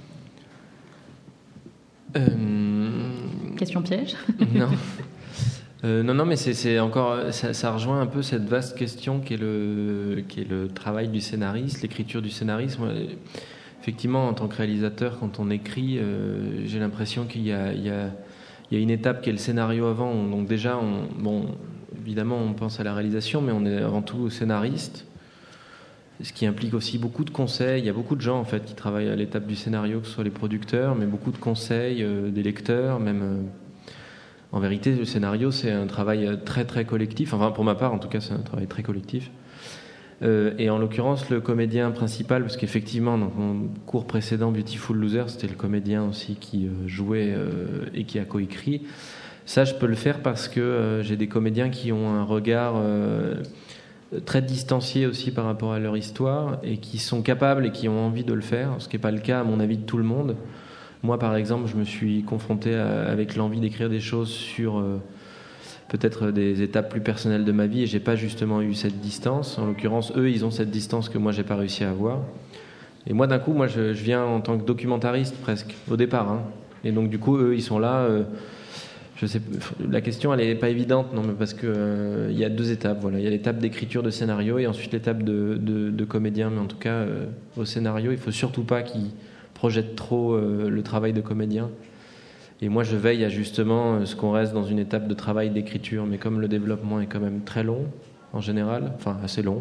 Question piège? Non. Non, mais c'est encore, ça rejoint un peu cette vaste question qui est le travail du scénariste, l'écriture du scénariste. Moi, effectivement, en tant que réalisateur, quand on écrit, j'ai l'impression qu'il y a une étape qui est le scénario avant. Donc déjà, évidemment, on pense à la réalisation, mais on est avant tout scénariste, ce qui implique aussi beaucoup de conseils. Il y a beaucoup de gens en fait qui travaillent à l'étape du scénario, que ce soit les producteurs, mais beaucoup de conseils des lecteurs, même. En vérité, le scénario, c'est un travail très très collectif. Enfin, pour ma part, en tout cas, c'est un travail très collectif. Et en l'occurrence, le comédien principal, parce qu'effectivement, dans mon cours précédent, Beautiful Loser, c'était le comédien aussi qui jouait et qui a coécrit. Ça, je peux le faire parce que j'ai des comédiens qui ont un regard très distancié aussi par rapport à leur histoire et qui sont capables et qui ont envie de le faire, ce qui n'est pas le cas, à mon avis, de tout le monde. Moi, par exemple, je me suis confronté avec l'envie d'écrire des choses sur peut-être des étapes plus personnelles de ma vie et j'ai pas justement eu cette distance. En l'occurrence, eux, ils ont cette distance que moi, j'ai pas réussi à avoir. Et moi, d'un coup, je viens en tant que documentariste presque, au départ. Hein. Et donc, du coup, eux, ils sont là. Je sais, la question, elle est pas évidente, non, mais parce que il y a 2 étapes. Voilà, il y a l'étape d'écriture de scénario et ensuite l'étape de comédien. Mais en tout cas, au scénario, il faut surtout pas qu'ils projette trop le travail de comédien. Et moi, je veille à justement ce qu'on reste dans une étape de travail d'écriture. Mais comme le développement est quand même très long, en général, enfin assez long,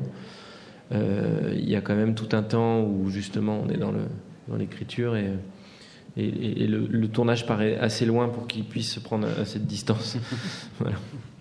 il y a quand même tout un temps où justement on est dans l'écriture et le tournage paraît assez loin pour qu'il puisse se prendre à cette distance. Voilà.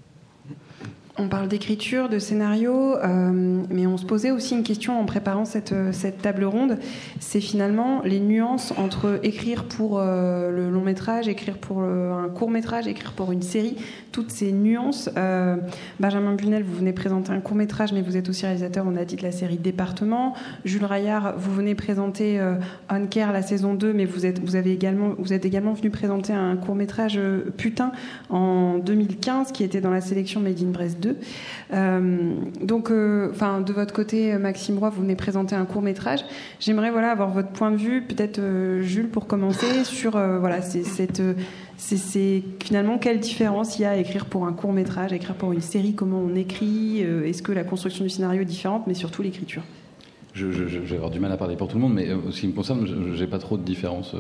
On parle d'écriture, de scénario, mais on se posait aussi une question en préparant cette table ronde. C'est finalement les nuances entre écrire pour le long métrage, écrire pour un court métrage, écrire pour une série. Toutes ces nuances. Benjamin Bunel, vous venez présenter un court métrage, mais vous êtes aussi réalisateur, on a dit, de la série Département. Jules Raillard, vous venez présenter On Care, la saison 2, mais vous êtes également venu présenter un court métrage Putain en 2015, qui était dans la sélection Made in Brest 2. Donc, de votre côté, Maxime Roy, vous venez présenter un court métrage. J'aimerais avoir votre point de vue, peut-être Jules pour commencer, sur c'est finalement quelle différence il y a à écrire pour un court métrage, à écrire pour une série, comment on écrit, est-ce que la construction du scénario est différente, mais surtout l'écriture. Je vais avoir du mal à parler pour tout le monde, mais ce qui me concerne, j'ai pas trop de différence.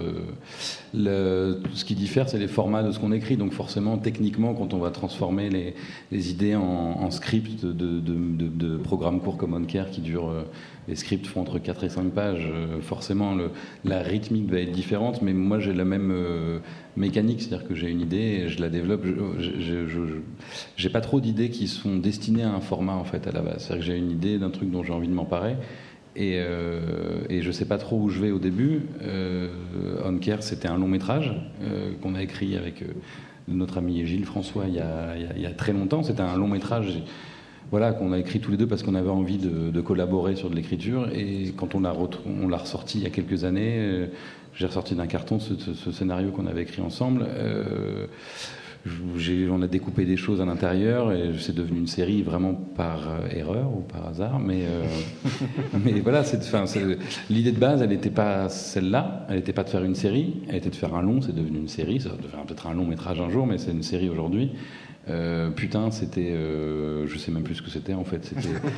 Ce qui diffère, c'est les formats de ce qu'on écrit. Donc forcément, techniquement, quand on va transformer les idées en scripts de programmes courts comme On Care qui durent, les scripts font entre 4 et 5 pages, forcément la rythmique va être différente, mais moi j'ai la même mécanique, c'est-à-dire que j'ai une idée et je la développe. J'ai pas trop d'idées qui sont destinées à un format en fait à la base. C'est-à-dire que j'ai une idée d'un truc dont j'ai envie de m'emparer. Et je sais pas trop où je vais au début. On Care, c'était un long métrage qu'on a écrit avec notre ami Gilles François il y a très longtemps. C'était un long métrage qu'on a écrit tous les deux parce qu'on avait envie de collaborer sur de l'écriture. Et quand on l'a ressorti il y a quelques années, j'ai ressorti d'un carton ce scénario qu'on avait écrit ensemble. On a découpé des choses à l'intérieur et c'est devenu une série vraiment par erreur ou par hasard, mais voilà, l'idée de base, elle n'était pas celle-là, elle n'était pas de faire une série, elle était de faire un long, c'est devenu une série, ça devient peut-être un long métrage un jour, mais c'est une série aujourd'hui. Putain, c'était, je sais même plus ce que c'était en fait.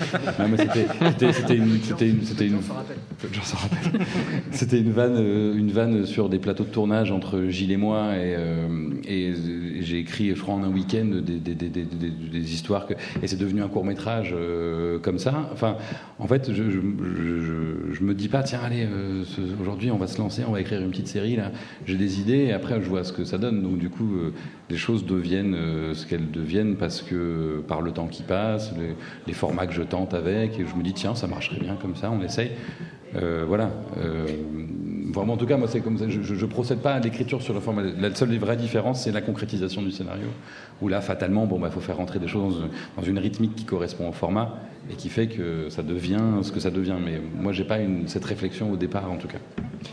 C'était une vanne sur des plateaux de tournage entre Gilles et moi, et j'ai écrit, je crois, en un week-end des histoires et c'est devenu un court métrage comme ça. Enfin, en fait, je me dis pas, tiens, allez, aujourd'hui on va se lancer, on va écrire une petite série là. J'ai des idées et après je vois ce que ça donne. Donc du coup, les choses deviennent ce qu'elles deviennent parce que par le temps qui passe, les formats que je tente avec, et je me dis tiens, ça marcherait bien comme ça, on essaye. Voilà. Vraiment, en tout cas, moi c'est comme ça. Je procède pas à l'écriture sur le format. La seule vraie différence, c'est la concrétisation du scénario. Où là, fatalement, faut faire rentrer des choses dans une rythmique qui correspond au format et qui fait que ça devient ce que ça devient. Mais moi, j'ai pas cette réflexion au départ, en tout cas.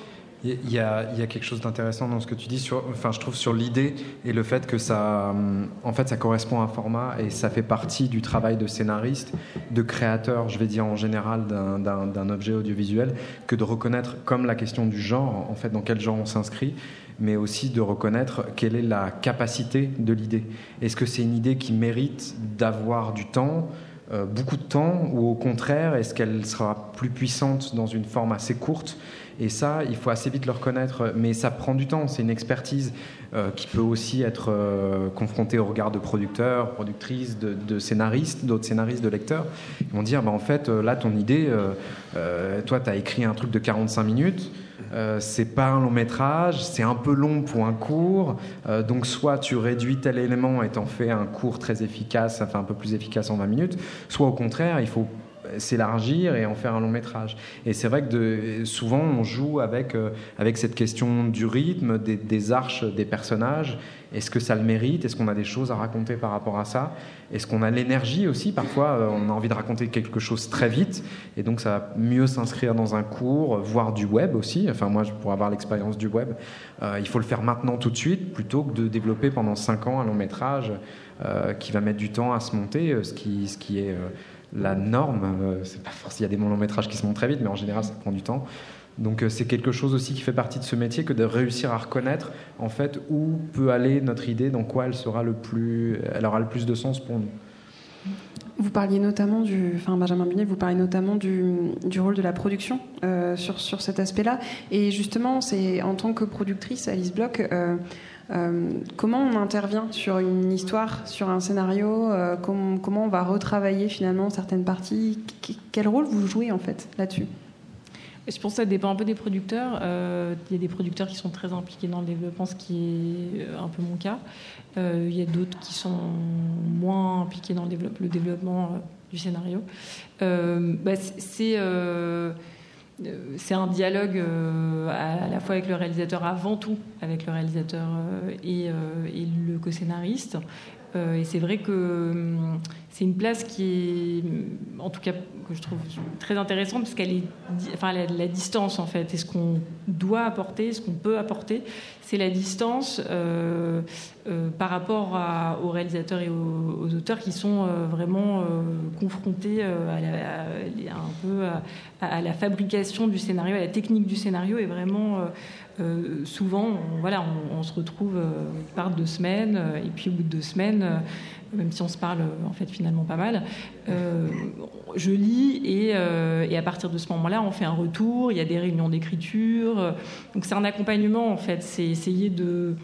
Il y a quelque chose d'intéressant dans ce que tu dis, je trouve sur l'idée et le fait que ça correspond à un format et ça fait partie du travail de scénariste, de créateur, je vais dire en général, d'un objet audiovisuel, que de reconnaître, comme la question du genre, en fait, dans quel genre on s'inscrit, mais aussi de reconnaître quelle est la capacité de l'idée. Est-ce que c'est une idée qui mérite d'avoir du temps, beaucoup de temps, ou au contraire, est-ce qu'elle sera plus puissante dans une forme assez courte ? Et ça, il faut assez vite le reconnaître, mais ça prend du temps, c'est une expertise qui peut aussi être confrontée au regard de producteurs, productrices, de scénaristes, d'autres scénaristes, de lecteurs. Ils vont dire, en fait, là, ton idée, toi, tu as écrit un truc de 45 minutes, c'est pas un long métrage, c'est un peu long pour un court, donc soit tu réduis tel élément et t'en fais un court très efficace, enfin un peu plus efficace en 20 minutes, soit au contraire, il faut s'élargir et en faire un long métrage. Et c'est vrai que souvent on joue avec cette question du rythme, des arches des personnages. Est-ce que ça le mérite ? Est-ce qu'on a des choses à raconter par rapport à ça ? Est-ce qu'on a l'énergie aussi ? Parfois on a envie de raconter quelque chose très vite et donc ça va mieux s'inscrire dans un cours, voire du web aussi. Enfin moi, pour avoir l'expérience du web, il faut le faire maintenant tout de suite plutôt que de développer pendant 5 ans un long métrage qui va mettre du temps à se monter, ce qui est la norme. C'est pas forcément, il y a des longs métrages qui se montent très vite, mais en général ça prend du temps. Donc c'est quelque chose aussi qui fait partie de ce métier, que de réussir à reconnaître en fait où peut aller notre idée, dans quoi elle aura le plus de sens pour nous. Vous parliez notamment Benjamin Binet, vous parlez notamment du rôle de la production sur cet aspect-là. Et justement, c'est en tant que productrice, Alice Bloch, comment on intervient sur une histoire, sur un scénario, comment on va retravailler finalement certaines parties, quel rôle vous jouez en fait là-dessus ? Je pense que ça dépend un peu des producteurs. Il y a des producteurs qui sont très impliqués dans le développement, ce qui est un peu mon cas. Il y a d'autres qui sont moins impliqués dans le développement du scénario. C'est un dialogue à la fois avec le réalisateur, avant tout avec le réalisateur et le co-scénariste. Et c'est vrai que c'est une place qui est, en tout cas, que je trouve très intéressante, parce qu'elle est, la distance en fait, et ce qu'on doit apporter, ce qu'on peut apporter, c'est la distance par rapport aux réalisateurs et aux auteurs qui sont vraiment confrontés à la fabrication du scénario, à la technique du scénario, et vraiment souvent, on se retrouve par 2 semaines, et puis au bout de 2 semaines, même si on se parle en fait finalement pas mal, je lis et à partir de ce moment-là, on fait un retour. Il y a des réunions d'écriture, donc c'est un accompagnement en fait. C'est essayer de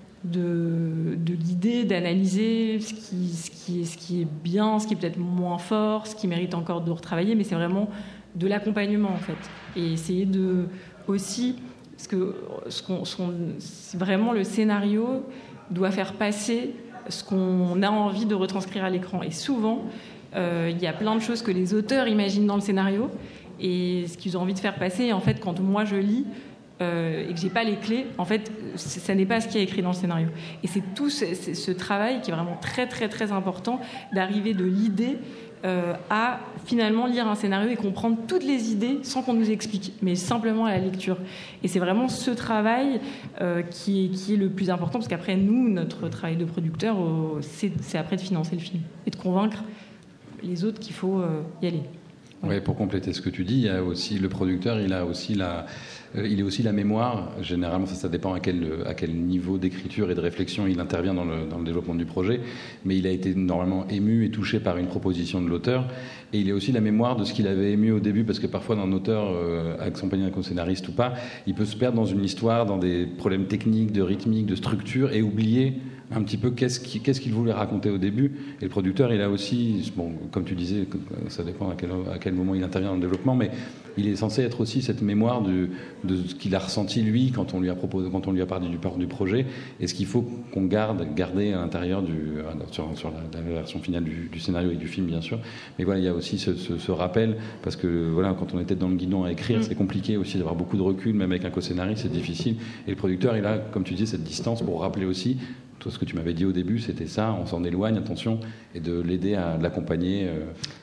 guider, d'analyser ce qui est bien, ce qui est peut-être moins fort, ce qui mérite encore de retravailler, mais c'est vraiment de l'accompagnement en fait, et essayer de aussi, parce que vraiment le scénario doit faire passer ce qu'on a envie de retranscrire à l'écran. Et souvent, il y a plein de choses que les auteurs imaginent dans le scénario et ce qu'ils ont envie de faire passer. Et en fait, quand moi je lis et que j'ai pas les clés, en fait, ça n'est pas ce qui est écrit dans le scénario. Et c'est tout ce travail qui est vraiment très très très important, d'arriver de l'idée à finalement lire un scénario et comprendre toutes les idées sans qu'on nous explique, mais simplement à la lecture. Et c'est vraiment ce travail qui est le plus important, parce qu'après, nous, notre travail de producteur, c'est après de financer le film et de convaincre les autres qu'il faut y aller. Ouais, pour compléter ce que tu dis, il y a aussi le producteur, il est aussi la mémoire. Généralement, ça dépend à quel niveau d'écriture et de réflexion il intervient dans le développement du projet, mais il a été normalement ému et touché par une proposition de l'auteur, et il est aussi la mémoire de ce qu'il avait ému au début, parce que parfois un auteur, accompagné d'un co-scénariste ou pas, il peut se perdre dans une histoire, dans des problèmes techniques, de rythmique, de structure, et oublier un petit peu qu'est-ce qu'il voulait raconter au début. Et le producteur, il a aussi, bon, comme tu disais, ça dépend à quel moment il intervient dans le développement, mais il est censé être aussi cette mémoire de ce qu'il a ressenti lui quand on lui a parlé du projet, et ce qu'il faut qu'on garder à l'intérieur sur la version finale du scénario et du film, bien sûr. Mais voilà, il y a aussi ce rappel, parce que voilà, quand on est tête dans le guidon à écrire, c'est compliqué aussi d'avoir beaucoup de recul, même avec un co-scénariste, c'est difficile. Et le producteur, il a, comme tu dis, cette distance pour rappeler aussi. Toi, ce que tu m'avais dit au début, c'était ça, on s'en éloigne, attention, et de l'aider à l'accompagner.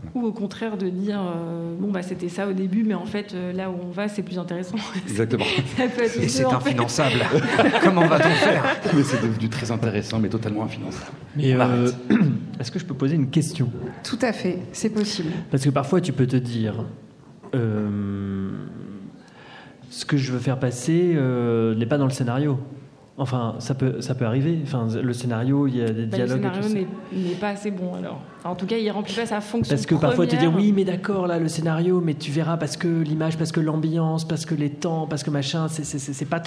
Ou au contraire de dire c'était ça au début, mais en fait là où on va c'est plus intéressant. Exactement. Ça peut être Et c'est infinançable. Comment va-t-on faire? Mais c'est devenu très intéressant, mais totalement infinançable. Mais est-ce que je peux poser une question? Tout à fait, c'est possible. Parce que parfois tu peux te dire ce que je veux faire passer n'est pas dans le scénario. Enfin, ça peut arriver. Enfin, le scénario, il y a des dialogues. Le scénario n'est pas assez bon alors. En tout cas, il remplit pas sa fonction. Parce que parfois tu dis oui, mais d'accord, là le scénario, mais tu verras parce que l'image, parce que l'ambiance, parce que les temps, parce que machin, c'est pas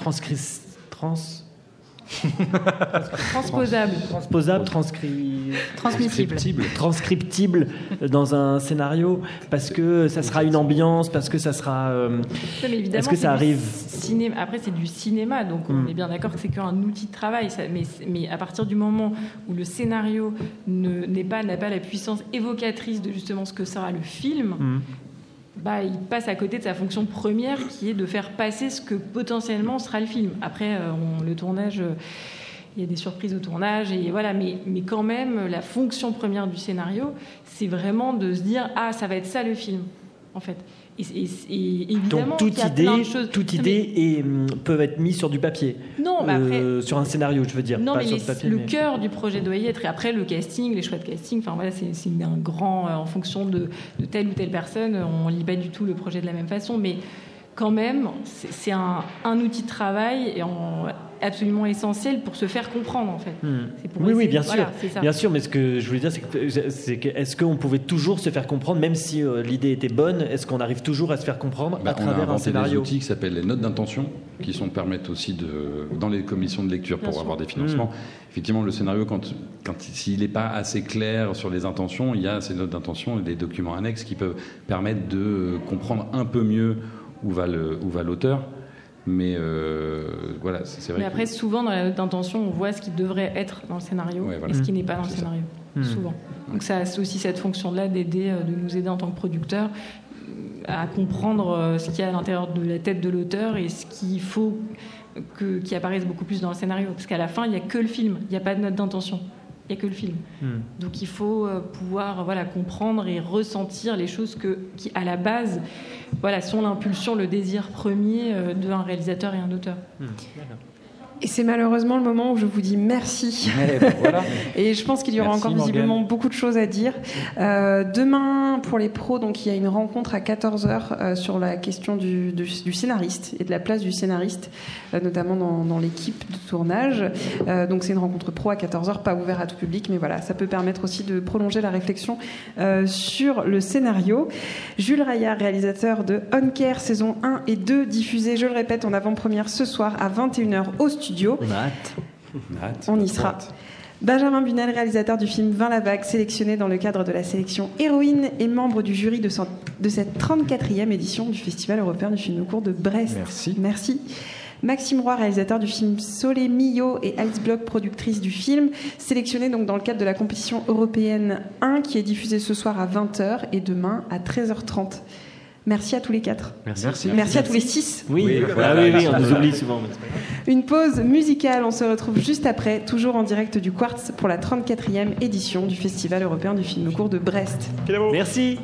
transcriptible dans un scénario, parce que ça sera une ambiance, parce que ça sera. Est-ce que ça arrive? Après, c'est du cinéma, donc on est bien d'accord que c'est qu'un outil de travail. Mais à partir du moment où le scénario n'a pas la puissance évocatrice de justement ce que sera le film. Il passe à côté de sa fonction première qui est de faire passer ce que potentiellement sera le film. Après, le tournage, il y a des surprises au tournage, et voilà, mais quand même, la fonction première du scénario, c'est vraiment de se dire « Ah, ça va être ça le film », en fait. Et évidemment, donc toute idée peut être mise sur du papier. Non, mais après, sur un scénario, je veux dire. Non, pas mais sur le papier, le cœur du projet doit y être. Et après, le casting, les choix de casting, enfin voilà, c'est un grand en fonction de telle ou telle personne. On lit pas du tout le projet de la même façon, mais quand même, c'est un outil de travail et absolument essentiel pour se faire comprendre, en fait. Oui, bien sûr. Bien sûr, mais ce que je voulais dire, c'est que est-ce qu'on pouvait toujours se faire comprendre, même si l'idée était bonne, est-ce qu'on arrive toujours à se faire comprendre à travers un scénario? On a inventé des outils qui s'appellent les notes d'intention, qui permettent aussi dans les commissions de lecture pour avoir des financements. Effectivement, le scénario, s'il n'est pas assez clair sur les intentions, il y a ces notes d'intention et des documents annexes qui peuvent permettre de comprendre un peu mieux où va l'auteur. Mais voilà, c'est vrai. Mais après, souvent, dans la note d'intention, on voit ce qui devrait être dans le scénario et ce qui n'est pas dans le scénario. Souvent. Donc ça a aussi cette fonction-là de nous aider en tant que producteur à comprendre ce qu'il y a à l'intérieur de la tête de l'auteur et ce qu'il faut qui apparaisse beaucoup plus dans le scénario. Parce qu'à la fin, il n'y a que le film, il n'y a pas de note d'intention. Il n'y a que le film. Donc il faut pouvoir comprendre et ressentir les choses qui, à la base, sont l'impulsion, le désir premier d'un réalisateur et un auteur. Et c'est malheureusement le moment où je vous dis merci. Et je pense qu'il y aura encore visiblement beaucoup de choses à dire. Demain, pour les pros, donc, il y a une rencontre à 14h sur la question du scénariste et de la place du scénariste, notamment dans l'équipe de tournage. Donc c'est une rencontre pro à 14h, pas ouverte à tout public, mais voilà, ça peut permettre aussi de prolonger la réflexion sur le scénario. Jules Raillard, réalisateur de On Care saison 1 et 2, diffusé, je le répète, en avant-première ce soir à 21h au studio. On a hâte. On y sera. Benjamin Bunel, réalisateur du film 20 la vague, sélectionné dans le cadre de la sélection Héroïne et membre du jury de cette 34e édition du Festival européen du film court de Brest. Merci. Maxime Roy, réalisateur du film Solé Millau et Alice Bloch, productrice du film, sélectionnée donc dans le cadre de la compétition européenne 1 qui est diffusée ce soir à 20h et demain à 13h30. Merci à tous les 4. Merci à tous les 6. Oui, on nous oublie souvent. Une pause musicale, on se retrouve juste après, toujours en direct du Quartz pour la 34e édition du Festival européen du film court de Brest. Merci.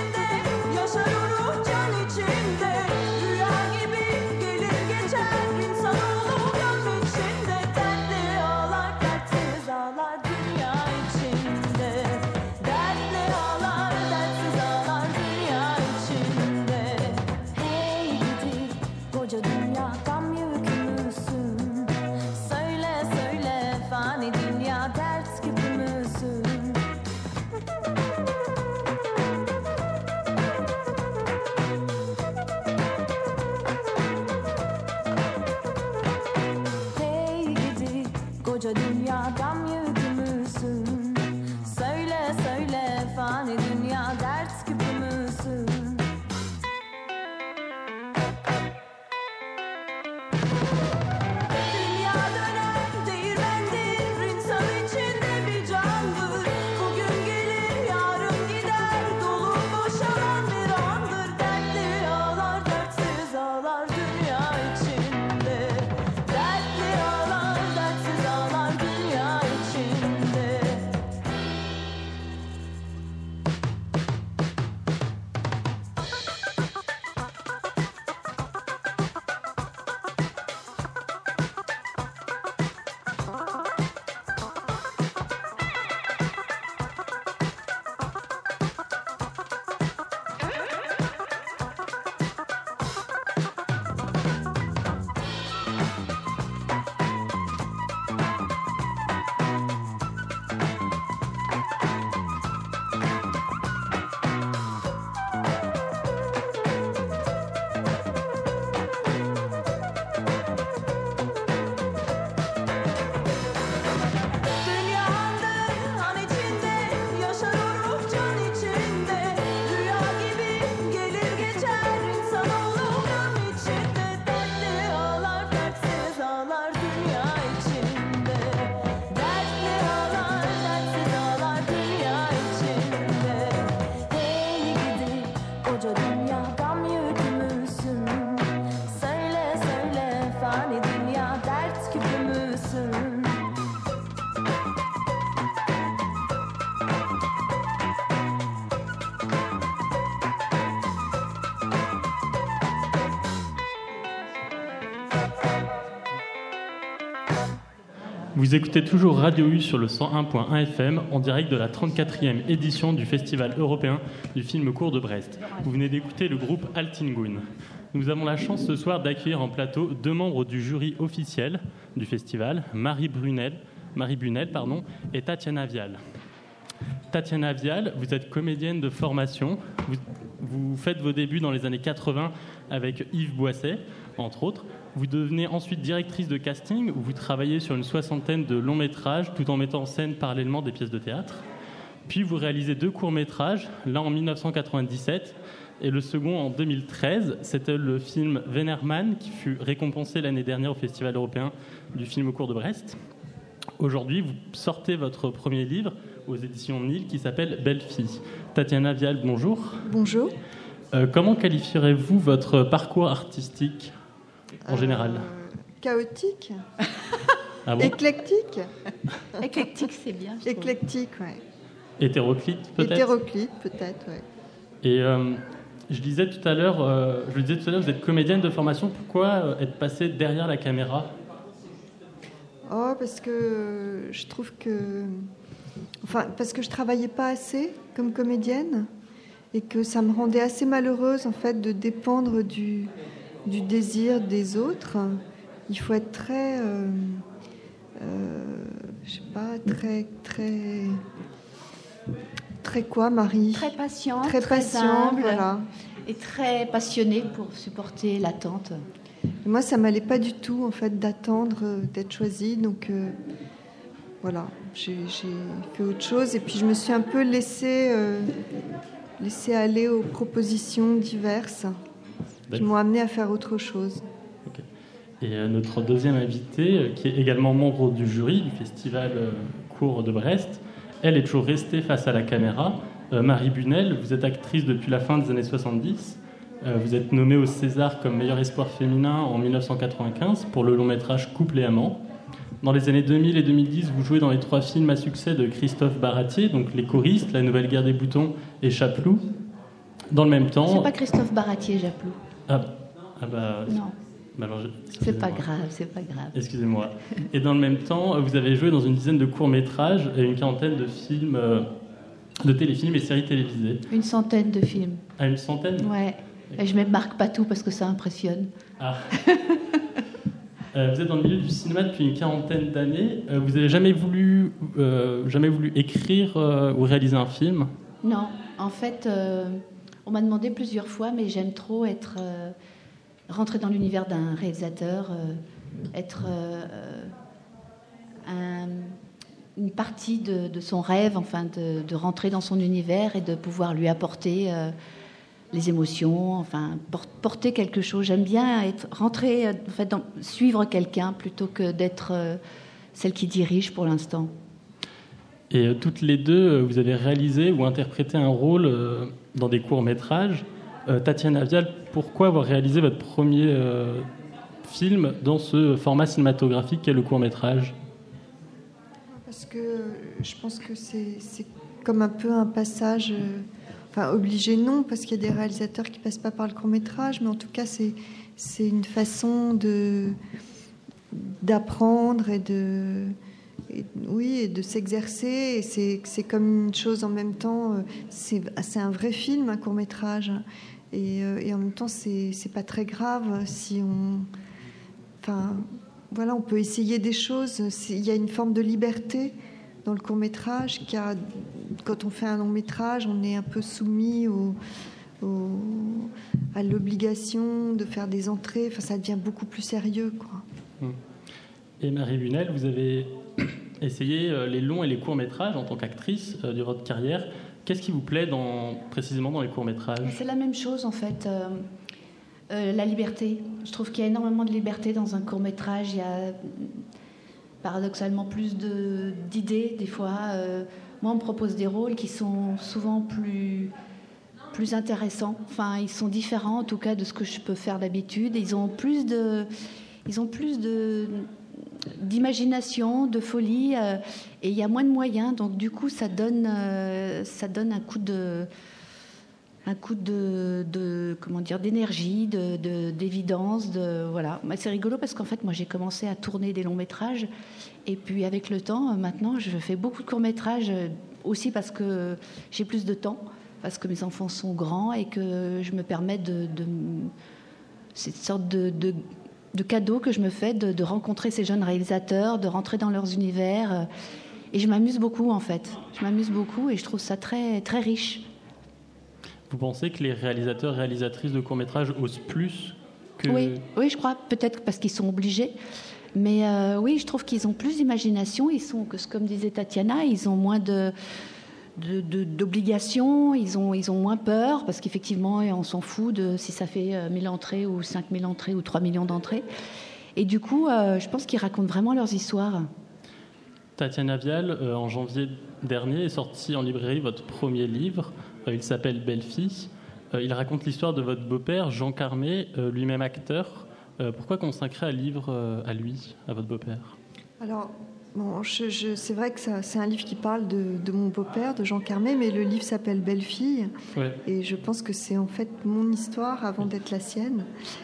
Yaşar ruh can içinde, rüya gibi gelir geçer gün Koca dünyadan yükümüzsün. Söyle söyle fani dünya dert küpü müsün? Dünya döner değirmendir, insan içinde bir candır. Bugün gelir yarın gider, dolu boşalan bir andır. Dertli ağlar dertsiz ağlar dünya içinde. Dertli ağlar dertsiz ağlar dünya içinde. Dünyandır an içinde, yaşar o ruh can içinde. Rüya gibi gelir geçer, insanoğlu gam içinde. Dertli ağlar dertsiz ağlar dünya içinde. Dertli ağlar dertsiz ağlar dünya içinde. Hey gidi koca dünya gam yükümüzsün. Söyle söyle fani dünya dert küpü müsün? Vous écoutez toujours Radio U sur le 101.1 FM en direct de la 34e édition du Festival européen du film court de Brest. Vous venez d'écouter le groupe Altingun. Nous avons la chance ce soir d'accueillir en plateau 2 membres du jury officiel du festival, Marie Bunel et Tatiana Vial. Tatiana Vial, vous êtes comédienne de formation. Vous faites vos débuts dans les années 80 avec Yves Boisset, entre autres. Vous devenez ensuite directrice de casting où vous travaillez sur une 60aine de longs métrages tout en mettant en scène parallèlement des pièces de théâtre. Puis vous réalisez 2 courts-métrages, l'un en 1997 et le second en 2013. C'était le film Venerman qui fut récompensé l'année dernière au Festival européen du film court de Brest. Aujourd'hui, vous sortez votre premier livre aux éditions Nil qui s'appelle Belle fille. Tatiana Vial, bonjour. Bonjour. Comment qualifierez-vous votre parcours artistique en général? Chaotique. Ah bon? Éclectique. Éclectique, c'est bien. Éclectique, oui. Hétéroclite, peut-être? Hétéroclite, peut-être, oui. Et je disais tout à l'heure, vous êtes comédienne de formation. Pourquoi être passée derrière la caméra? Oh, parce que je trouve que... Enfin, parce que je travaillais pas assez comme comédienne et que ça me rendait assez malheureuse, en fait, de dépendre du désir des autres. Il faut être très... je sais pas, très quoi, Marie? Très patiente, très humble, voilà. Et très passionnée pour supporter l'attente. Et moi, ça m'allait pas du tout, en fait, d'attendre d'être choisie. Donc, voilà, j'ai fait autre chose. Et puis, je me suis un peu laissée aller aux propositions diverses qui m'ont amenée à faire autre chose. Okay. Et notre deuxième invitée, qui est également membre du jury du Festival court de Brest, elle est toujours restée face à la caméra. Marie Bunel, vous êtes actrice depuis la fin des années 70. Vous êtes nommée au César comme meilleur espoir féminin en 1995 pour le long métrage Couple et amant. Dans les années 2000 et 2010, vous jouez dans les 3 films à succès de Christophe Baratier, donc Les choristes, La nouvelle guerre des boutons et Chaplou. Dans le même temps... C'est pas Christophe Baratier, Chaplou. Ah bah... Non. Bah alors, c'est pas grave, c'est pas grave. Excusez-moi. Et dans le même temps, vous avez joué dans une dizaine de courts-métrages et une quarantaine de films, de téléfilms et séries télévisées. Une centaine de films. Ah, une centaine? Ouais. Et je ne marque pas tout parce que ça impressionne. Ah. Vous êtes dans le milieu du cinéma depuis une quarantaine d'années. Vous n'avez jamais voulu écrire ou réaliser un film? Non. En fait, on m'a demandé plusieurs fois, mais j'aime trop rentrer dans l'univers d'un réalisateur, être une partie de son rêve, enfin de rentrer dans son univers et de pouvoir lui apporter les émotions, enfin porter quelque chose. J'aime bien rentrer, en fait, suivre quelqu'un plutôt que d'être celle qui dirige pour l'instant. Et toutes les deux, vous avez réalisé ou interprété un rôle dans des courts-métrages. Tatiana Vial, pourquoi avoir réalisé votre premier film dans ce format cinématographique qu'est le court-métrage ? Parce que je pense que c'est comme un peu un passage, enfin obligé non, parce qu'il y a des réalisateurs qui passent pas par le court-métrage, mais en tout cas c'est une façon d'apprendre et de s'exercer. Et c'est comme une chose en même temps, c'est un vrai film, un court-métrage. Et en même temps, c'est pas très grave si on... Enfin, voilà, on peut essayer des choses. Il y a une forme de liberté dans le court-métrage. Quand on fait un long-métrage, on est un peu soumis à l'obligation de faire des entrées. Enfin, ça devient beaucoup plus sérieux, quoi. Et Marie Bunel, vous avez essayé les longs et les courts-métrages en tant qu'actrice durant votre carrière. Qu'est-ce qui vous plaît précisément dans les courts-métrages ? C'est la même chose, en fait. La liberté. Je trouve qu'il y a énormément de liberté dans un court-métrage. Il y a paradoxalement plus d'idées, des fois. Moi, on me propose des rôles qui sont souvent plus intéressants. Enfin, ils sont différents, en tout cas, de ce que je peux faire d'habitude. Ils ont plus d'imagination, de folie, et il y a moins de moyens, donc du coup ça donne un coup de comment dire, d'énergie, d'évidence, voilà. C'est rigolo parce qu'en fait moi j'ai commencé à tourner des longs métrages et puis avec le temps maintenant je fais beaucoup de courts métrages aussi parce que j'ai plus de temps, parce que mes enfants sont grands et que je me permets cette sorte de cadeau que je me fais de rencontrer ces jeunes réalisateurs, de rentrer dans leurs univers. Et je m'amuse beaucoup, en fait. Je m'amuse beaucoup et je trouve ça très, très riche. Vous pensez que les réalisateurs, réalisatrices de courts-métrages osent plus que... Oui, je crois. Peut-être parce qu'ils sont obligés. Mais oui, je trouve qu'ils ont plus d'imagination. Comme disait Tatiana, ils ont moins d'obligations, ils ont moins peur, parce qu'effectivement, on s'en fout de si ça fait 1000 entrées ou 5000 entrées ou 3 millions d'entrées. Et du coup, je pense qu'ils racontent vraiment leurs histoires. Tatiana Vial, en janvier dernier, est sorti en librairie votre premier livre. Il s'appelle Belle-Fille. Il raconte l'histoire de votre beau-père, Jean Carmé, lui-même acteur. Pourquoi consacrer un livre à lui, à votre beau-père ? Alors... Bon, c'est vrai que c'est un livre qui parle de mon beau-père, de Jean Carmé, mais le livre s'appelle Belle-Fille. Ouais. Et je pense que c'est en fait mon histoire avant d'être la sienne.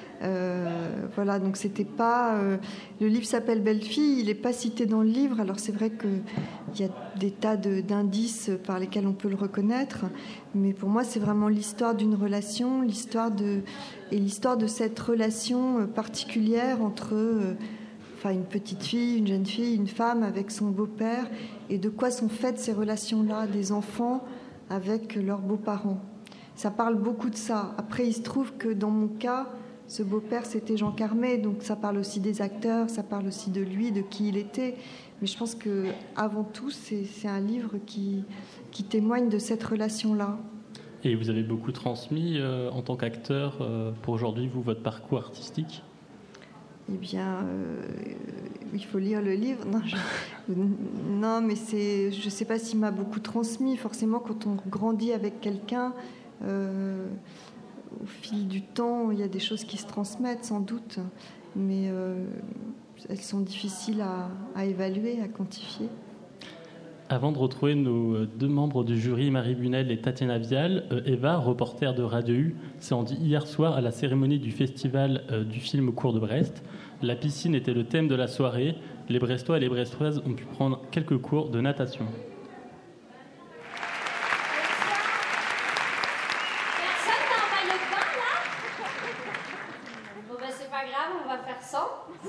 Voilà, donc c'était pas... le livre s'appelle Belle-Fille, il n'est pas cité dans le livre. Alors c'est vrai qu'il y a des tas d'indices par lesquels on peut le reconnaître. Mais pour moi, c'est vraiment l'histoire d'une relation, l'histoire de cette relation particulière entre... une petite fille, une jeune fille, une femme avec son beau-père, et de quoi sont faites ces relations-là, des enfants avec leurs beaux-parents. Ça parle beaucoup de ça. Après, il se trouve que dans mon cas, ce beau-père, c'était Jean Carmé, donc ça parle aussi des acteurs, ça parle aussi de lui, de qui il était. Mais je pense qu'avant tout, c'est un livre qui témoigne de cette relation-là. Et vous avez beaucoup transmis en tant qu'acteur pour aujourd'hui, votre parcours artistique ? Eh bien, il faut lire le livre. Non, mais je ne sais pas s'il m'a beaucoup transmis. Forcément, quand on grandit avec quelqu'un, au fil du temps, il y a des choses qui se transmettent, sans doute. Mais elles sont difficiles à évaluer, à quantifier. Avant de retrouver nos deux membres du jury, Marie Bunel et Tatiana Vial, Eva, reporter de Radio U, s'est rendue hier soir à la cérémonie du festival du film court de Brest. La piscine était le thème de la soirée. Les Brestois et les Brestoises ont pu prendre quelques cours de natation. Personne n'a un maillot de bain, là ? Bon, ben, c'est pas grave, on va faire sans. Hein ?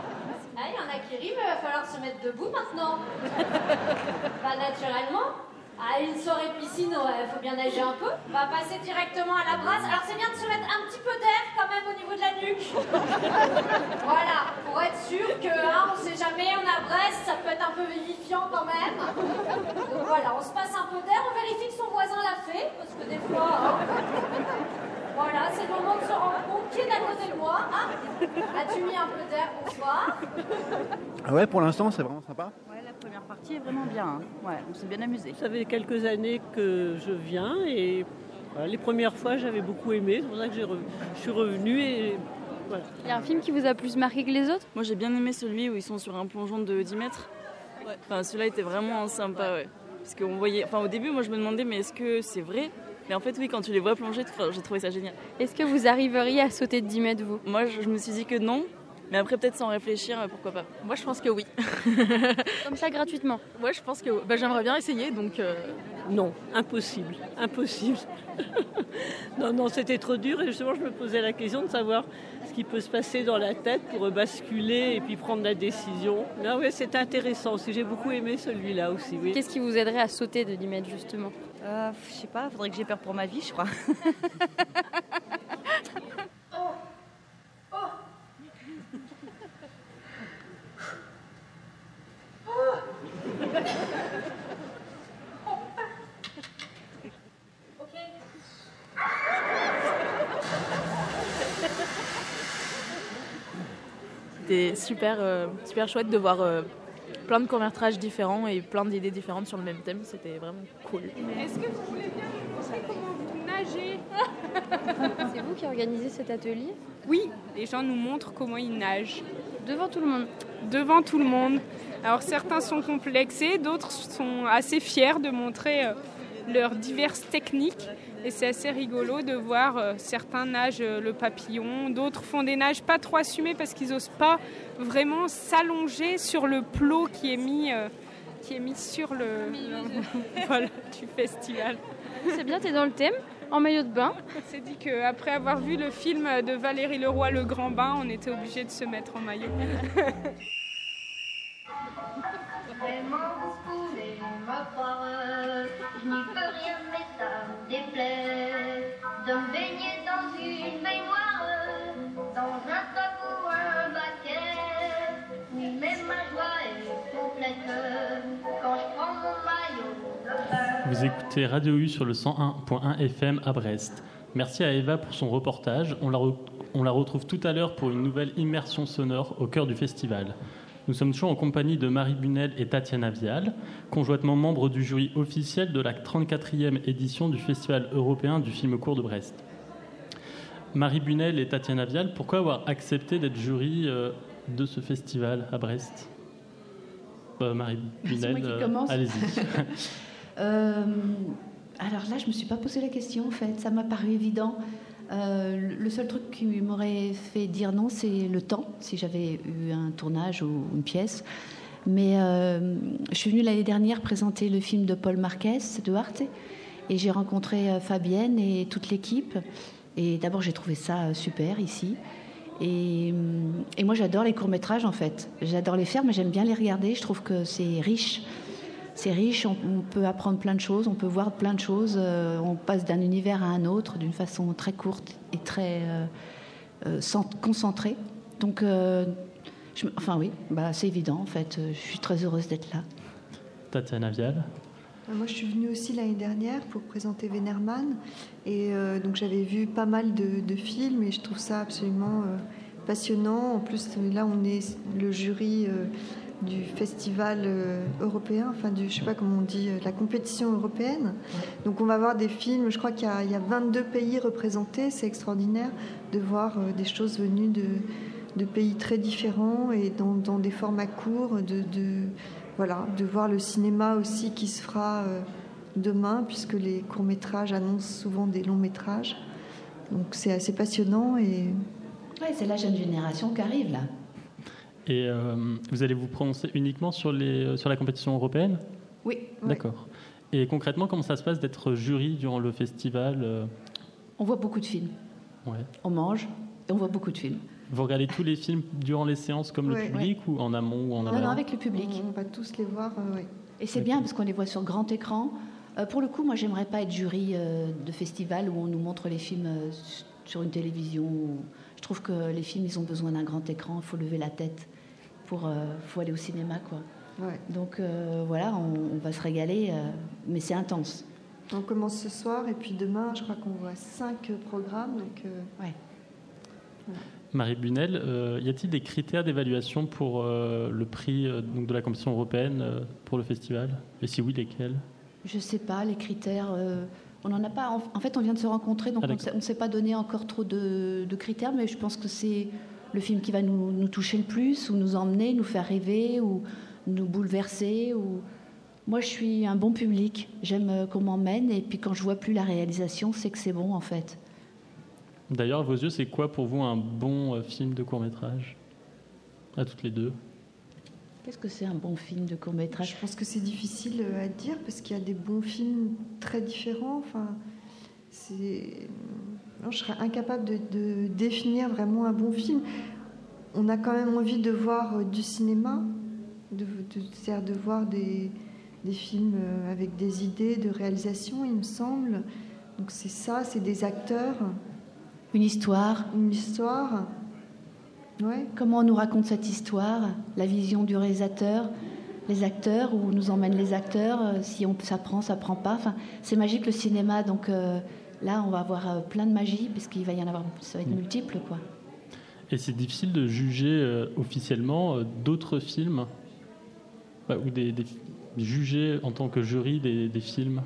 Ah, il y en a qui riment, il va falloir se mettre debout maintenant. Pas naturellement. Ah, une soirée piscine, il faut bien nager un peu. On va passer directement à la brasse. Alors c'est bien de se mettre un petit peu d'air quand même au niveau de la nuque. Voilà, pour être sûr que, on sait jamais, on a Brest, ça peut être un peu vivifiant quand même. Donc voilà, on se passe un peu d'air, on vérifie que son voisin l'a fait, parce que des fois, voilà, c'est le moment de se rendre compte qui est à côté de moi. As-tu mis un peu d'air? Bonsoir. Ah ouais, pour l'instant, c'est vraiment sympa. Ouais, la première partie est vraiment bien. Hein. Ouais, on s'est bien amusé. Ça fait quelques années que je viens et voilà, les premières fois, j'avais beaucoup aimé. C'est pour ça que je suis revenue et voilà. Il y a un film qui vous a plus marqué que les autres? Moi, j'ai bien aimé celui où ils sont sur un plongeon de 10 mètres. Ouais. Enfin, celui-là était vraiment sympa, ouais. Parce qu'on voyait... Enfin, au début, moi, je me demandais, mais est-ce que c'est vrai? Mais en fait, oui, quand tu les vois plonger, j'ai trouvé ça génial. Est-ce que vous arriveriez à sauter de 10 mètres, vous? Moi, je me suis dit que non. Mais après, peut-être sans réfléchir, pourquoi pas. Moi, je pense que oui. Comme ça, gratuitement? Ouais, je pense que j'aimerais bien essayer, donc... Non, impossible. Impossible. Non, c'était trop dur. Et justement, je me posais la question de savoir ce qui peut se passer dans la tête pour basculer et puis prendre la décision. Là, oui, c'est intéressant aussi. J'ai beaucoup aimé celui-là aussi, oui. Qu'est-ce qui vous aiderait à sauter de 10 mètres, justement? Je sais pas, faudrait que j'ai peur pour ma vie, je crois. C'était super chouette de voir plein de courts-métrages différents et plein d'idées différentes sur le même thème. C'était vraiment cool. Est-ce que vous voulez bien nous montrer comment vous nagez? C'est vous qui organisez cet atelier? Oui, les gens nous montrent comment ils nagent. Devant tout le monde? Devant tout le monde. Alors certains sont complexés, d'autres sont assez fiers de montrer leurs diverses techniques. Et c'est assez rigolo de voir certains nagent le papillon, d'autres font des nages pas trop assumés parce qu'ils n'osent pas vraiment s'allonger sur le plot qui est mis sur le voilà, du festival. C'est bien, t'es dans le thème, en maillot de bain. On s'est dit qu'après avoir vu le film de Valérie Leroy, Le Grand Bain, on était obligé de se mettre en maillot. Vraiment, vous pouvez me croire, je n'y peux rien, mais ça me déplaît de me baigner dans une baignoire, dans un top ou un baquet. Oui, mais ma joie est complète quand je prends mon maillot de bain. Vous écoutez Radio U sur le 101.1 FM à Brest. Merci à Eva pour son reportage. On la retrouve tout à l'heure pour une nouvelle immersion sonore au cœur du festival. Nous sommes toujours en compagnie de Marie Bunel et Tatiana Vial, conjointement membres du jury officiel de la 34e édition du Festival européen du film court de Brest. Marie Bunel et Tatiana Vial, pourquoi avoir accepté d'être jury de ce festival à Brest? Marie Bunel, allez-y. Alors là, je ne me suis pas posé la question, en fait. Ça m'a paru évident. Le seul truc qui m'aurait fait dire non, c'est le temps, si j'avais eu un tournage ou une pièce. Mais je suis venue l'année dernière présenter le film de Paul Marquez, de Arte, et j'ai rencontré Fabienne et toute l'équipe. Et d'abord, j'ai trouvé ça super ici. Et moi, j'adore les courts-métrages, en fait. J'adore les faire, mais j'aime bien les regarder. Je trouve que c'est riche. C'est riche, on peut apprendre plein de choses, on peut voir plein de choses, on passe d'un univers à un autre d'une façon très courte et très concentrée. Donc, oui, c'est évident en fait, je suis très heureuse d'être là. Tatiana Vial. Moi, je suis venue aussi l'année dernière pour présenter Venerman et donc j'avais vu pas mal de films et je trouve ça absolument passionnant. En plus, là, on est le jury du festival européen, je ne sais pas comment on dit, la compétition européenne. Donc on va voir des films, je crois qu'il y a 22 pays représentés, c'est extraordinaire de voir des choses venues de pays très différents et dans des formats courts, de voir le cinéma aussi qui se fera demain, puisque les courts-métrages annoncent souvent des longs-métrages. Donc c'est assez passionnant. C'est la jeune génération qui arrive là. Et vous allez vous prononcer uniquement sur la compétition européenne? Oui. D'accord. Et concrètement, comment ça se passe d'être jury durant le festival? On voit beaucoup de films. Ouais. On mange et on voit beaucoup de films. Vous regardez tous les films durant les séances comme le public ou en amont ou en aval? Non, avec le public. On va tous les voir, oui. Et c'est bien parce qu'on les voit sur grand écran. Pour le coup, moi, j'aimerais pas être jury de festival où on nous montre les films sur une télévision. Je trouve que les films, ils ont besoin d'un grand écran. Il faut lever la tête faut aller au cinéma, quoi. Ouais. Donc voilà, on va se régaler, mais c'est intense. On commence ce soir et puis demain, je crois qu'on voit 5 programmes. Donc, ouais. Voilà. Marie Bunel, y a-t-il des critères d'évaluation pour le prix donc de la Commission européenne pour le festival? Et si oui, lesquels? Je ne sais pas, les critères. On n'en a pas. En fait, on vient de se rencontrer, donc on ne s'est pas donné encore trop de critères, mais je pense que c'est le film qui va nous toucher le plus, ou nous emmener, nous faire rêver, ou nous bouleverser. Moi, je suis un bon public. J'aime qu'on m'emmène, et puis quand je vois plus la réalisation, c'est que c'est bon, en fait. D'ailleurs, à vos yeux, c'est quoi pour vous un bon film de court-métrage? À toutes les deux. Qu'est-ce que c'est un bon film de court-métrage? Je pense que c'est difficile à dire parce qu'il y a des bons films très différents. Enfin, non, je serais incapable de définir vraiment un bon film. On a quand même envie de voir du cinéma, c'est-à-dire de voir des films avec des idées de réalisation, il me semble. Donc c'est ça, c'est des acteurs. Une histoire. Une histoire. Ouais. Comment on nous raconte cette histoire, la vision du réalisateur, les acteurs, où nous emmènent les acteurs, si ça prend pas. Enfin, c'est magique le cinéma, donc là on va avoir plein de magie, parce qu'il va y en avoir, ça va être multiple, quoi. Et c'est difficile de juger officiellement d'autres films, ou juger en tant que jury des films.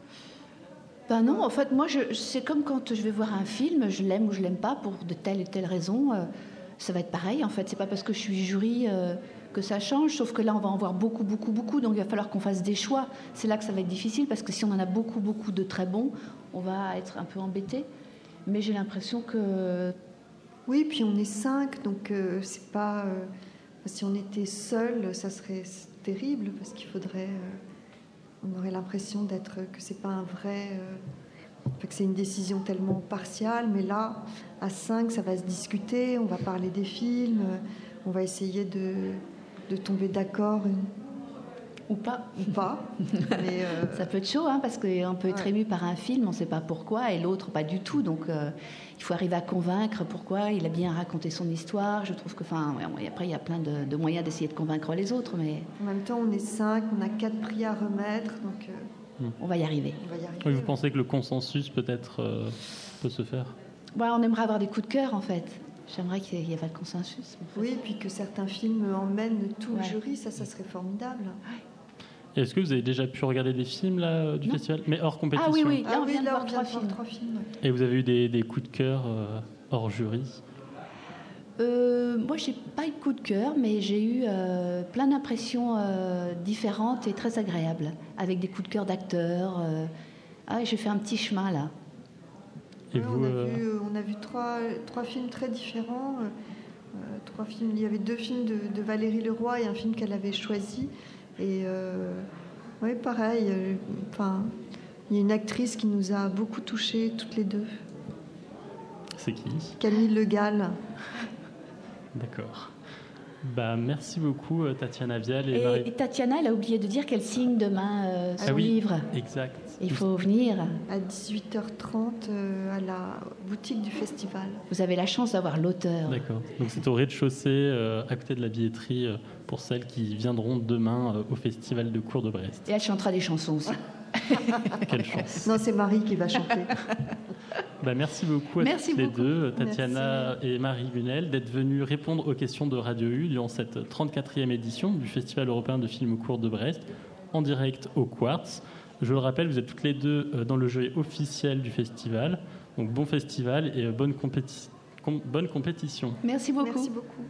Ben non, en fait, moi, c'est comme quand je vais voir un film, je l'aime ou je l'aime pas pour de telle et telle raison. Ça va être pareil, en fait. C'est pas parce que je suis jury que ça change, sauf que là, on va en voir beaucoup, beaucoup, beaucoup. Donc, il va falloir qu'on fasse des choix. C'est là que ça va être difficile, parce que si on en a beaucoup, beaucoup de très bons, on va être un peu embêté. Mais j'ai l'impression que... Oui, puis on est 5, donc c'est pas... si on était seul, ça serait terrible, parce qu'il faudrait... on aurait l'impression que c'est pas un vrai... que c'est une décision tellement partiale, mais là, à 5, ça va se discuter, on va parler des films, on va essayer de tomber d'accord. Ou pas. Mais ça peut être chaud, hein, parce qu'on peut être ému par un film, on ne sait pas pourquoi, et l'autre pas du tout. Donc il faut arriver à convaincre pourquoi il a bien raconté son histoire. Je trouve que, après, il y a plein de moyens d'essayer de convaincre les autres. Mais... En même temps, on est 5, on a 4 prix à remettre, donc... On va y arriver. Oui, vous pensez que le consensus peut-être peut se faire? On aimerait avoir des coups de cœur, en fait. J'aimerais qu'il y ait pas de consensus. Oui, et puis que certains films emmènent tout le jury, ça serait formidable. Et est-ce que vous avez déjà pu regarder des films là, du festival, mais hors compétition? Ah oui, là on vient de voir 3 films. Et vous avez eu des coups de cœur hors jury? Moi, j'ai pas eu de coup de cœur, mais j'ai eu plein d'impressions différentes et très agréables, avec des coups de cœur d'acteurs. J'ai fait un petit chemin là. Et vous, on a vu 3 films très différents. 3 films. Il y avait 2 films de Valérie Leroy et un film qu'elle avait choisi. Et pareil. Il y a une actrice qui nous a beaucoup touchées toutes les deux. C'est qui? Camille Le Gall. D'accord. Merci beaucoup Tatiana Vial et Marie. Et Tatiana, elle a oublié de dire qu'elle signe demain son livre. Exact. Il faut venir. À 18h30 à la boutique du festival. Vous avez la chance d'avoir l'auteur. D'accord. Donc c'est au rez-de-chaussée, à côté de la billetterie, pour celles qui viendront demain au Festival de Cours de Brest. Et elle chantera des chansons aussi. Quelle chance. Non, c'est Marie qui va chanter. Merci beaucoup à toutes les deux, Tatiana et Marie Bunel, d'être venues répondre aux questions de Radio U durant cette 34e édition du Festival européen de films courts de Brest, en direct au Quartz. Je le rappelle, vous êtes toutes les deux dans le jury officiel du festival. Donc bon festival et bonne compétition. Merci beaucoup. Merci beaucoup.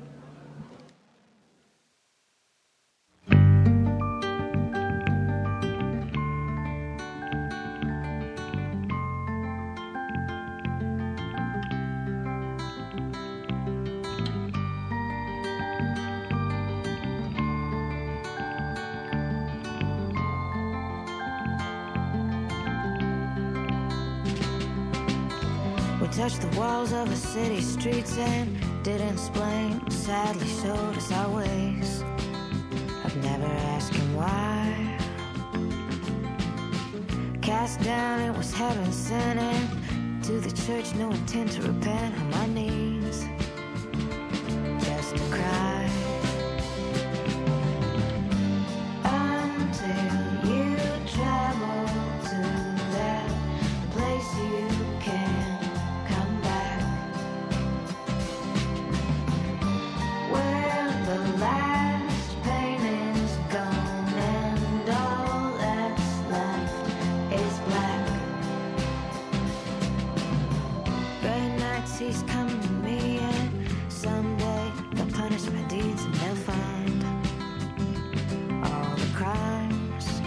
Touched the walls of a city streets and didn't explain. Sadly showed us our ways. I've never asked him why. Cast down, it was heaven sent, and to the church, no intent to repent. On my knees, just to cry. Until you travel to that place you can't come back, where the last pain is gone and all that's left is black. Bright nights he's coming to me, and someday they'll punish my deeds and they'll find all the crimes.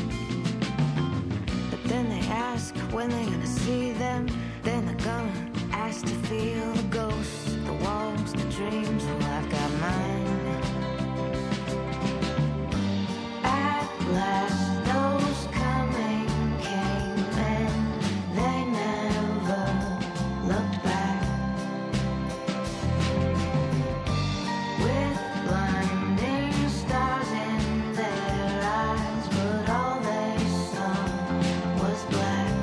But then they ask when they're gonna see them. Then they're gonna ask to feel the ghosts, the walls, the dreams. Well, I've got mine. At last, those coming came, and they never looked back. With blinding stars in their eyes, but all they saw was black.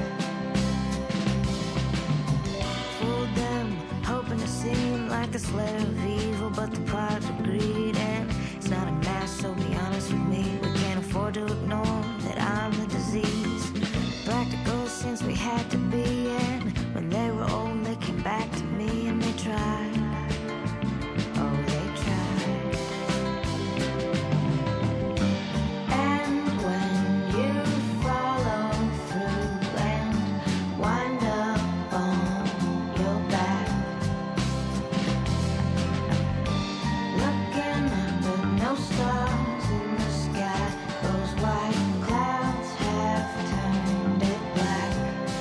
Fooled them, hoping to seem like a slayer of evil, but the product of greed. And it's not a mask, so be honest with me. We can't afford to ignore that I'm the disease. Practical since we had to be, and when they were old, they came back to me and they tried. Oh, they tried. And when you follow through and wind up on your back, looking up but no stars in the sky, those white clouds have turned it black.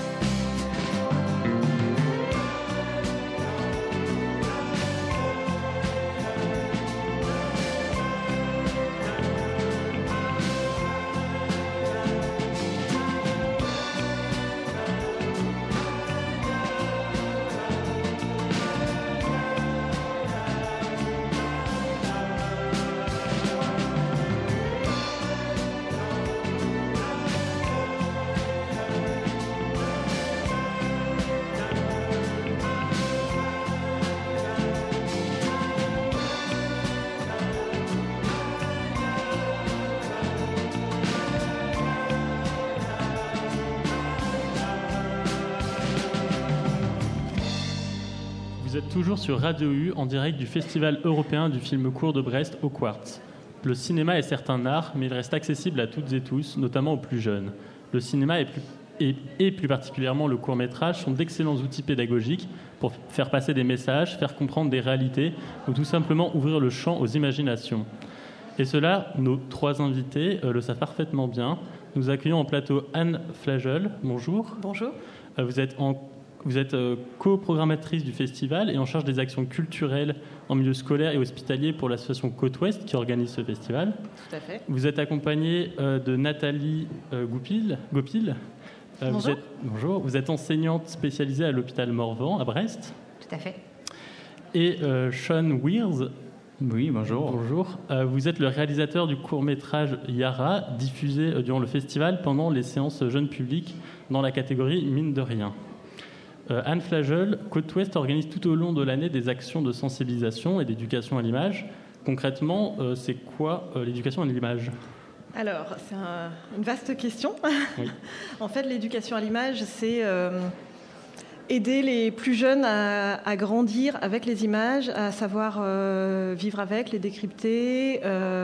Vous êtes toujours sur Radio U en direct du Festival européen du film court de Brest au Quartz. Le cinéma est certes un art, mais il reste accessible à toutes et tous, notamment aux plus jeunes. Le cinéma et plus particulièrement le court-métrage sont d'excellents outils pédagogiques pour faire passer des messages, faire comprendre des réalités ou tout simplement ouvrir le champ aux imaginations. Et cela, nos trois invités le savent parfaitement bien. Nous accueillons en plateau Anne Flagel. Bonjour. Bonjour. Vous êtes co-programmatrice du festival et en charge des actions culturelles en milieu scolaire et hospitalier pour l'association Côte-Ouest qui organise ce festival. Tout à fait. Vous êtes accompagnée de Nathalie Gopil. Bonjour. Bonjour. Vous êtes enseignante spécialisée à l'hôpital Morvan à Brest. Tout à fait. Et Sean Weirs. Oui, bonjour. Bonjour. Vous êtes le réalisateur du court-métrage Yara, diffusé durant le festival pendant les séances jeunes publics dans la catégorie Mine de rien. Anne Flagel, Côte-Ouest organise tout au long de l'année des actions de sensibilisation et d'éducation à l'image. Concrètement, c'est quoi l'éducation à l'image ? Alors, c'est une vaste question. Oui. En fait, l'éducation à l'image, c'est aider les plus jeunes à grandir avec les images, à savoir vivre avec, les décrypter,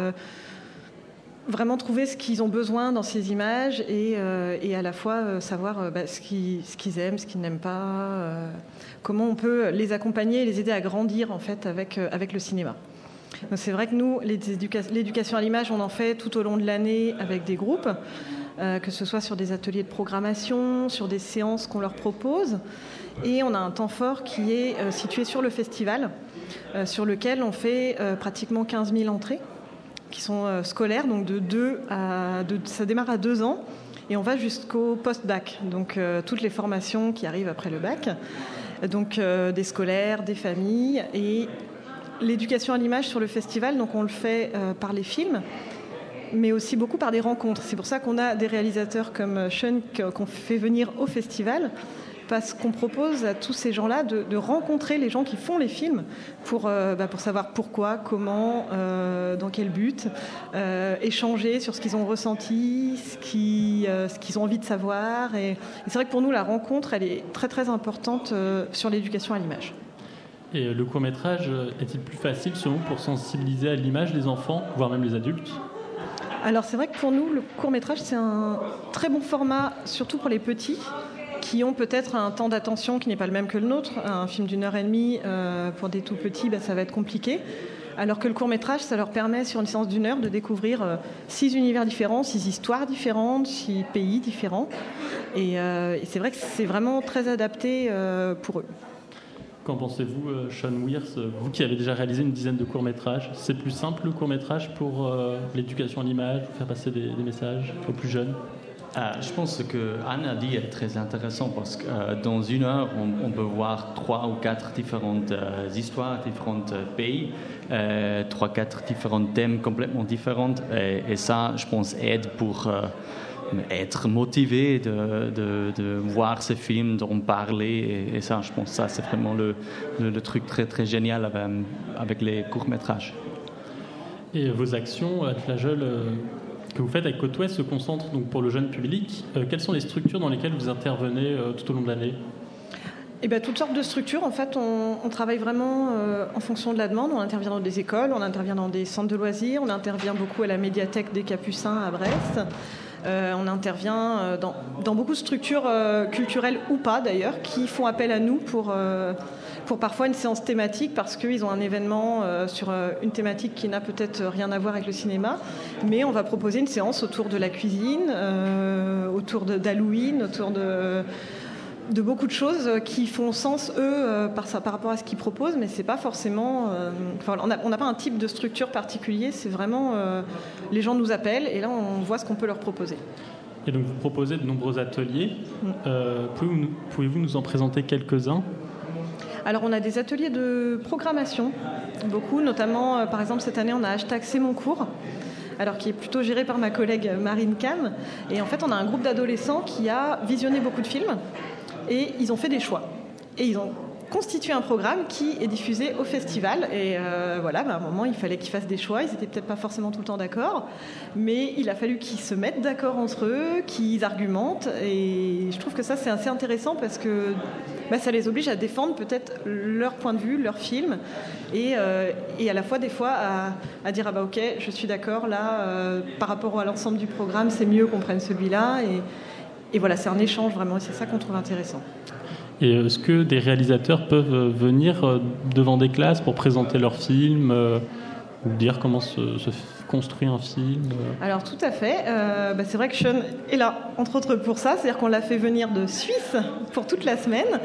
vraiment trouver ce qu'ils ont besoin dans ces images et à la fois savoir ce qu'ils aiment, ce qu'ils n'aiment pas, comment on peut les accompagner et les aider à grandir en fait avec le cinéma. Donc c'est vrai que nous, l'éducation à l'image, on en fait tout au long de l'année avec des groupes, que ce soit sur des ateliers de programmation, sur des séances qu'on leur propose. Et on a un temps fort qui est situé sur le festival, sur lequel on fait pratiquement 15 000 entrées, qui sont scolaires, donc ça démarre à 2 ans, et on va jusqu'au post-bac, donc toutes les formations qui arrivent après le bac, donc des scolaires, des familles, et l'éducation à l'image sur le festival, donc on le fait par les films, mais aussi beaucoup par des rencontres. C'est pour ça qu'on a des réalisateurs comme Sean qu'on fait venir au festival, parce qu'on propose à tous ces gens-là de rencontrer les gens qui font les films pour savoir pourquoi, comment, dans quel but, échanger sur ce qu'ils ont ressenti, ce qu'ils ont envie de savoir. Et c'est vrai que pour nous, la rencontre, elle est très très importante sur l'éducation à l'image. Et le court-métrage est-il plus facile selon vous pour sensibiliser à l'image les enfants, voire même les adultes ? Alors c'est vrai que pour nous, le court-métrage, c'est un très bon format, surtout pour les petits, qui ont peut-être un temps d'attention qui n'est pas le même que le nôtre. Un film d'1h30 pour des tout petits, ça va être compliqué. Alors que le court-métrage, ça leur permet, sur une séance d'1 heure, de découvrir 6 univers différents, 6 histoires différentes, 6 pays différents. Et c'est vrai que c'est vraiment très adapté pour eux. Qu'en pensez-vous, Sean Wirth, vous qui avez déjà réalisé une dizaine de courts-métrages? C'est plus simple le court-métrage pour l'éducation à l'image, faire passer des messages aux plus jeunes? Je pense que Anne a dit est très intéressant parce que dans 1 heure, on peut voir 3 ou 4 différentes histoires, différents pays, 3-4 différents thèmes complètement différents. Et ça, je pense, aide pour être motivé de voir ces films, d'en parler. Et ça, je pense, ça c'est vraiment le truc très très génial avec les courts-métrages. Et vos actions à Flageol que vous faites avec Côte Ouest se concentrent donc pour le jeune public. Quelles sont les structures dans lesquelles vous intervenez tout au long de l'année ? Toutes sortes de structures. En fait, on travaille vraiment en fonction de la demande. On intervient dans des écoles, on intervient dans des centres de loisirs, on intervient beaucoup à la médiathèque des Capucins à Brest. On intervient dans beaucoup de structures culturelles ou pas d'ailleurs, qui font appel à nous pour parfois une séance thématique parce qu'ils ont un événement sur une thématique qui n'a peut-être rien à voir avec le cinéma, mais on va proposer une séance autour de la cuisine, autour d'Halloween, autour de beaucoup de choses qui font sens, eux, par rapport à ce qu'ils proposent, mais c'est pas forcément... on n'a pas un type de structure particulier, c'est vraiment... les gens nous appellent et là, on voit ce qu'on peut leur proposer. Et donc, vous proposez de nombreux ateliers. Pouvez-vous nous en présenter quelques-uns ? Alors, on a des ateliers de programmation, beaucoup, notamment, par exemple, cette année, on a hashtag C'est mon cours, alors qui est plutôt géré par ma collègue Marine Kahn. Et en fait, on a un groupe d'adolescents qui a visionné beaucoup de films et ils ont fait des choix. Et ils ont constitué un programme qui est diffusé au festival. Et à un moment, il fallait qu'ils fassent des choix. Ils n'étaient peut-être pas forcément tout le temps d'accord, mais il a fallu qu'ils se mettent d'accord entre eux, qu'ils argumentent. Et je trouve que ça, c'est assez intéressant parce que ça les oblige à défendre peut-être leur point de vue, leur film, et à la fois des fois à dire ok, je suis d'accord là par rapport à l'ensemble du programme, c'est mieux qu'on prenne celui-là, et voilà, c'est un échange vraiment, et c'est ça qu'on trouve intéressant. Et est-ce que des réalisateurs peuvent venir devant des classes pour présenter leur film ou dire comment se construit un film? Alors tout à fait, c'est vrai que Sean est là, entre autres pour ça, c'est-à-dire qu'on l'a fait venir de Suisse pour toute la semaine.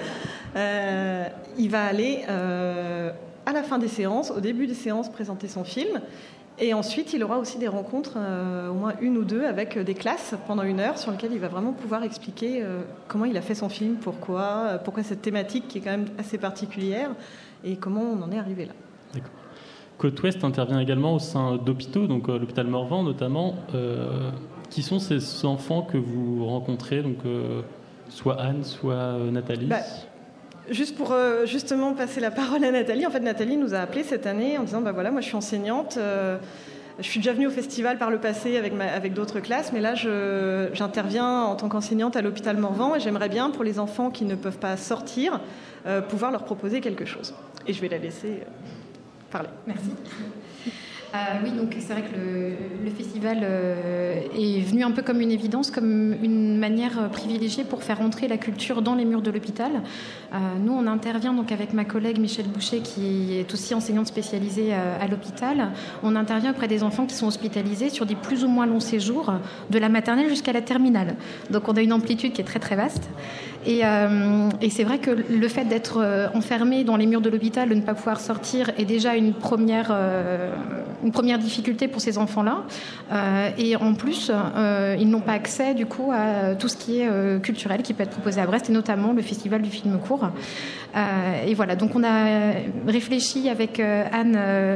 Il va aller à la fin des séances, au début des séances, présenter son film. Et ensuite, il aura aussi des rencontres, au moins 1 ou 2, avec des classes pendant 1 heure, sur lesquelles il va vraiment pouvoir expliquer comment il a fait son film, pourquoi cette thématique qui est quand même assez particulière, et comment on en est arrivé là. D'accord. Côte Ouest intervient également au sein d'hôpitaux, donc l'hôpital Morvan notamment. Qui sont ces enfants que vous rencontrez, donc soit Anne, soit Nathalie? Juste pour justement passer la parole à Nathalie, en fait Nathalie nous a appelé cette année en disant moi je suis enseignante, je suis déjà venue au festival par le passé avec d'autres classes, mais là j'interviens en tant qu'enseignante à l'hôpital Morvan et j'aimerais bien pour les enfants qui ne peuvent pas sortir pouvoir leur proposer quelque chose. Et je vais la laisser parler. Merci. Oui, donc c'est vrai que le festival est venu un peu comme une évidence, comme une manière privilégiée pour faire entrer la culture dans les murs de l'hôpital. Nous, on intervient donc avec ma collègue Michèle Boucher, qui est aussi enseignante spécialisée à l'hôpital. On intervient auprès des enfants qui sont hospitalisés sur des plus ou moins longs séjours, de la maternelle jusqu'à la terminale. Donc on a une amplitude qui est très très vaste. Et c'est vrai que le fait d'être enfermé dans les murs de l'hôpital, de ne pas pouvoir sortir, est déjà une première une première difficulté pour ces enfants-là. Et en plus, ils n'ont pas accès du coup à tout ce qui est culturel qui peut être proposé à Brest, et notamment le festival du film court. Et voilà, donc on a réfléchi avec Anne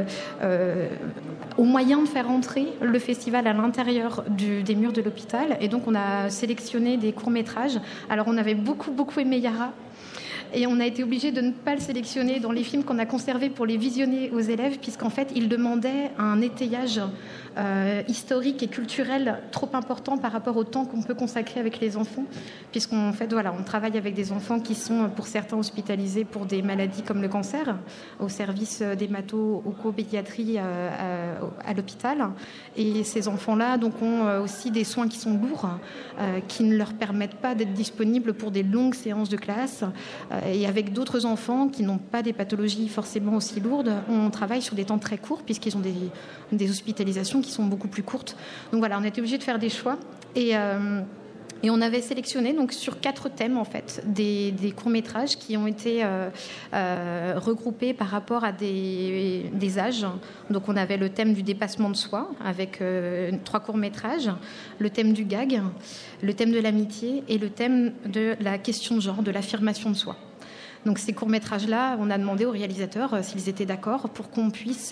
au moyen de faire entrer le festival à l'intérieur des murs de l'hôpital. Et donc on a sélectionné des courts-métrages. Alors on avait beaucoup aimé Yara. Et on a été obligé de ne pas le sélectionner dans les films qu'on a conservés pour les visionner aux élèves, puisqu'en fait, il demandait un étayage historique et culturel trop important par rapport au temps qu'on peut consacrer avec les enfants, puisqu'en fait, voilà, on travaille avec des enfants qui sont, pour certains, hospitalisés pour des maladies comme le cancer, au service d'hémato-oncopédiatrie à l'hôpital. Et ces enfants-là donc, ont aussi des soins qui sont lourds, qui ne leur permettent pas d'être disponibles pour des longues séances de classe. Et avec d'autres enfants qui n'ont pas des pathologies forcément aussi lourdes, on travaille sur des temps très courts, puisqu'ils ont des hospitalisations qui sont beaucoup plus courtes. Donc voilà, on a été obligé de faire des choix. Et on avait sélectionné donc, sur 4 thèmes, en fait, des courts-métrages qui ont été regroupés par rapport à des âges. Donc on avait le thème du dépassement de soi, avec 3 courts-métrages, le thème du gag, le thème de l'amitié et le thème de la question de genre, de l'affirmation de soi. Donc ces courts-métrages-là, on a demandé aux réalisateurs s'ils étaient d'accord pour qu'on puisse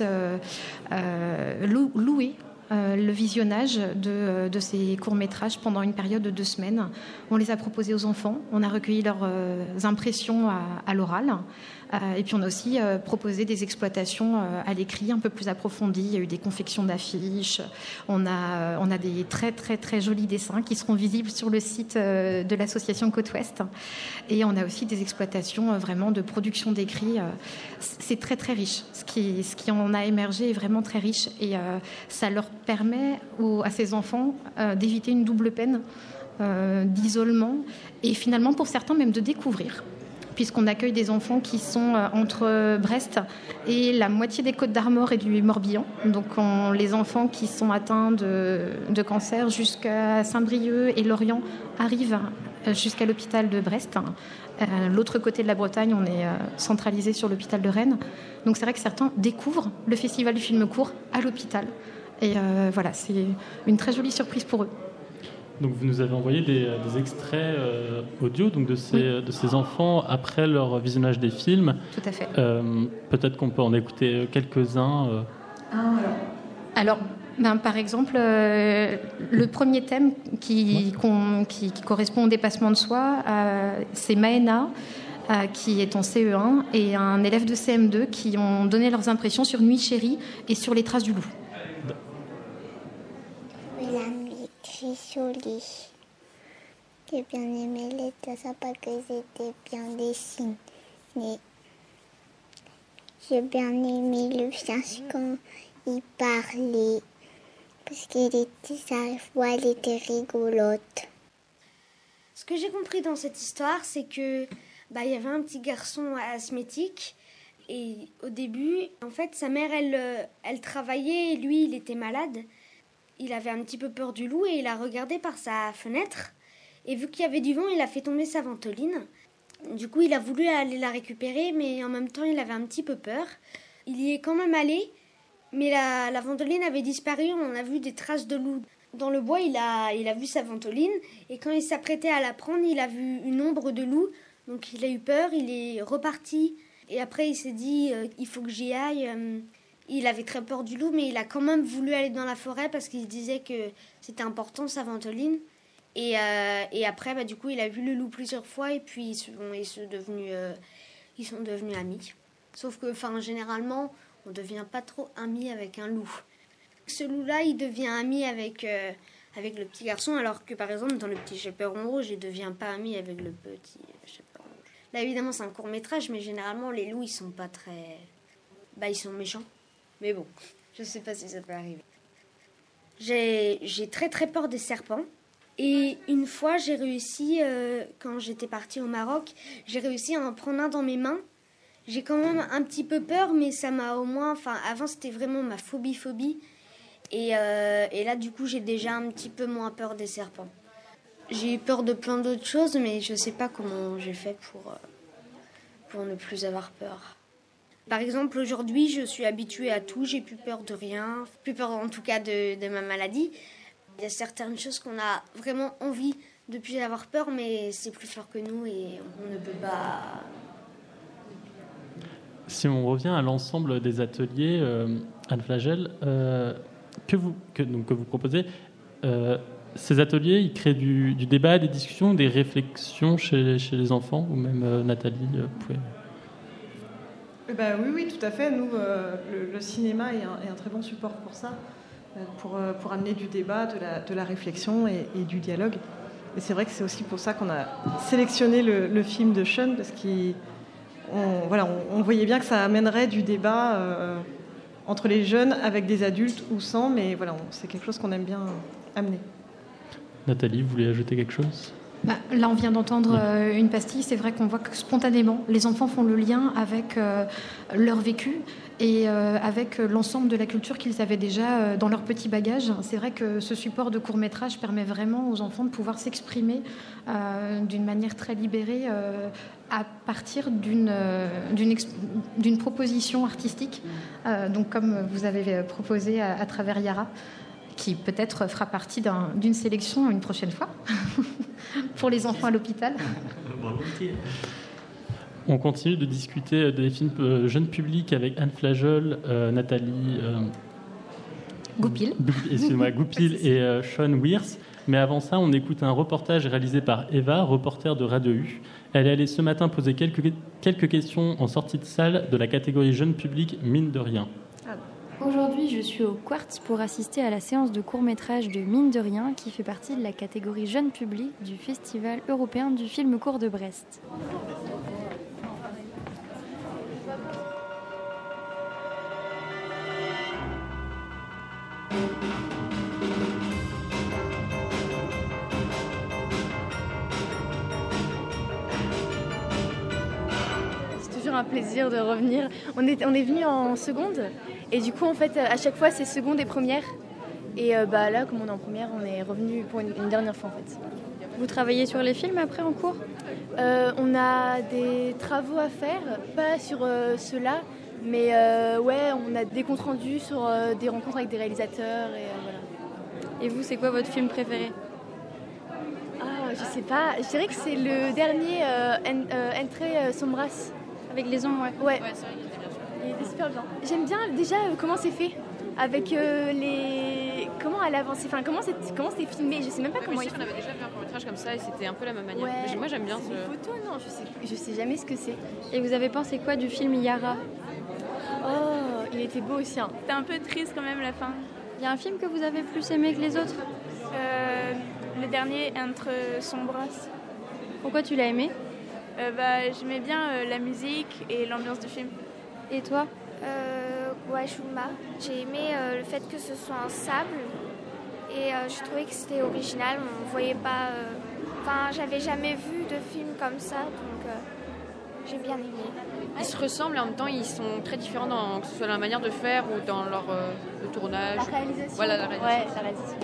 louer le visionnage de ces courts-métrages pendant une période de 2 semaines. On les a proposés aux enfants, on a recueilli leurs impressions à l'oral, et puis on a aussi proposé des exploitations à l'écrit un peu plus approfondies. Il y a eu des confections d'affiches, on a des très jolis dessins qui seront visibles sur le site de l'association Côte-Ouest, et on a aussi des exploitations vraiment de production d'écrit. C'est très riche, ce qui en a émergé est vraiment très riche, et ça leur permet à ces enfants d'éviter une double peine d'isolement, et finalement pour certains même de découvrir, puisqu'on accueille des enfants qui sont entre Brest et la moitié des Côtes d'Armor et du Morbihan. Donc les enfants qui sont atteints de cancer jusqu'à Saint-Brieuc et Lorient arrivent jusqu'à l'hôpital de Brest. L'autre côté de la Bretagne, on est centralisé sur l'hôpital de Rennes. Donc c'est vrai que certains découvrent le festival du film court à l'hôpital. Et voilà, c'est une très jolie surprise pour eux. Donc vous nous avez envoyé des extraits audio donc de ces enfants après leur visionnage des films. Tout à fait. Peut-être qu'on peut en écouter quelques-uns. Alors, par exemple, le premier thème qui correspond au dépassement de soi, c'est Maëna, qui est en CE1, et un élève de CM2 qui ont donné leurs impressions sur Nuit chérie et sur Les traces du loup. Jolie. J'ai bien aimé les dessins parce qu'ils étaient bien dessinés. J'ai bien aimé le singe quand il parlait parce sa voix elle était rigolote. Ce que j'ai compris dans cette histoire, c'est que il y avait un petit garçon asthmatique, et au début, en fait, sa mère elle travaillait et lui il était malade. Il avait un petit peu peur du loup et il a regardé par sa fenêtre. Et vu qu'il y avait du vent, il a fait tomber sa ventoline. Du coup, il a voulu aller la récupérer, mais en même temps, il avait un petit peu peur. Il y est quand même allé, mais la ventoline avait disparu. On a vu des traces de loup. Dans le bois, il a vu sa ventoline. Et quand il s'apprêtait à la prendre, il a vu une ombre de loup. Donc il a eu peur, il est reparti. Et après, il s'est dit, il faut que j'y aille. Il avait très peur du loup, mais il a quand même voulu aller dans la forêt parce qu'il disait que c'était important, sa ventoline. Et après, du coup, il a vu le loup plusieurs fois et puis ils sont devenus amis. Sauf que, généralement, on ne devient pas trop ami avec un loup. Ce loup-là, il devient ami avec le petit garçon, alors que, par exemple, dans Le Petit Chaperon Rouge, il ne devient pas ami avec le petit Chaperon Rouge. Là, évidemment, c'est un court-métrage, mais généralement, les loups, ils sont pas très... ils sont méchants. Mais bon, je sais pas si ça peut arriver. J'ai très peur des serpents. Et une fois, j'ai réussi, quand j'étais partie au Maroc, j'ai réussi à en prendre un dans mes mains. J'ai quand même un petit peu peur, mais ça m'a au moins... avant, c'était vraiment ma phobie. Et là, du coup, j'ai déjà un petit peu moins peur des serpents. J'ai eu peur de plein d'autres choses, mais je sais pas comment j'ai fait pour ne plus avoir peur. Par exemple, aujourd'hui, je suis habituée à tout, j'ai plus peur de rien, plus peur en tout cas de ma maladie. Il y a certaines choses qu'on a vraiment envie de plus avoir peur, mais c'est plus fort que nous et on ne peut pas... Si on revient à l'ensemble des ateliers, Anne Flagel, que vous proposez, ces ateliers, ils créent du débat, des discussions, des réflexions chez les enfants, ou même Nathalie, pouvez... Oui, tout à fait. Nous, le cinéma est un très bon support pour ça, pour amener du débat, de la réflexion et du dialogue. Et c'est vrai que c'est aussi pour ça qu'on a sélectionné le film de Sean, parce qu'on voyait bien que ça amènerait du débat entre les jeunes, avec des adultes ou sans, mais voilà, c'est quelque chose qu'on aime bien amener. Nathalie, vous voulez ajouter quelque chose ? Là, on vient d'entendre une pastille. C'est vrai qu'on voit que spontanément, les enfants font le lien avec leur vécu et avec l'ensemble de la culture qu'ils avaient déjà dans leur petit bagage. C'est vrai que ce support de court-métrage permet vraiment aux enfants de pouvoir s'exprimer d'une manière très libérée à partir d'une proposition artistique, donc comme vous avez proposé à travers Yara, qui peut-être fera partie d'une sélection une prochaine fois pour les enfants à l'hôpital. On continue de discuter des films jeunes publics avec Anne Flagel, Nathalie Goupil, Goupil et Sean Wirtz. Mais avant ça, on écoute un reportage réalisé par Eva, reporter de Radio U. Elle est allée ce matin poser quelques questions en sortie de salle de la catégorie jeunes publics, mine de rien. Aujourd'hui, je suis au Quartz pour assister à la séance de court-métrage de Mine de rien qui fait partie de la catégorie Jeune Public du Festival européen du film court de Brest. C'est toujours un plaisir de revenir. On est venu en seconde. Et du coup, en fait, à chaque fois, c'est seconde et première. Et là, comme on est en première, on est revenu pour une dernière fois, en fait. Vous travaillez sur les films après en cours ? On a des travaux à faire, pas sur ceux-là, mais on a des comptes rendus sur des rencontres avec des réalisateurs. Et Et vous, c'est quoi votre film préféré ? Je sais pas. Je dirais que c'est le dernier Entre Sombras. Avec les ombres, ouais. C'est vrai qu'il était bien sûr. Il était super bien. J'aime bien déjà comment c'est fait. Avec comment elle avance, comment c'est filmé, je sais même pas comment il fait. On avait déjà vu un court-métrage comme ça et c'était un peu la même manière. Ouais. Mais moi j'aime bien ce photo, non, je sais jamais ce que c'est. Et vous avez pensé quoi du film Yara ? Oh, il était beau aussi. C'était un peu triste quand même la fin. Il y a un film que vous avez plus aimé que les autres ? Le dernier, Entre Sombras. Pourquoi tu l'as aimé ? J'aimais bien la musique et l'ambiance du film. Et toi ? Washuma. J'ai aimé le fait que ce soit en sable et je trouvais que c'était original. On voyait pas. J'avais jamais vu de film comme ça, donc j'ai bien aimé. Ils se ressemblent et en même temps ils sont très différents que ce soit dans la manière de faire ou dans leur le tournage. La réalisation. Voilà, la réalisation. Ouais, la réalisation.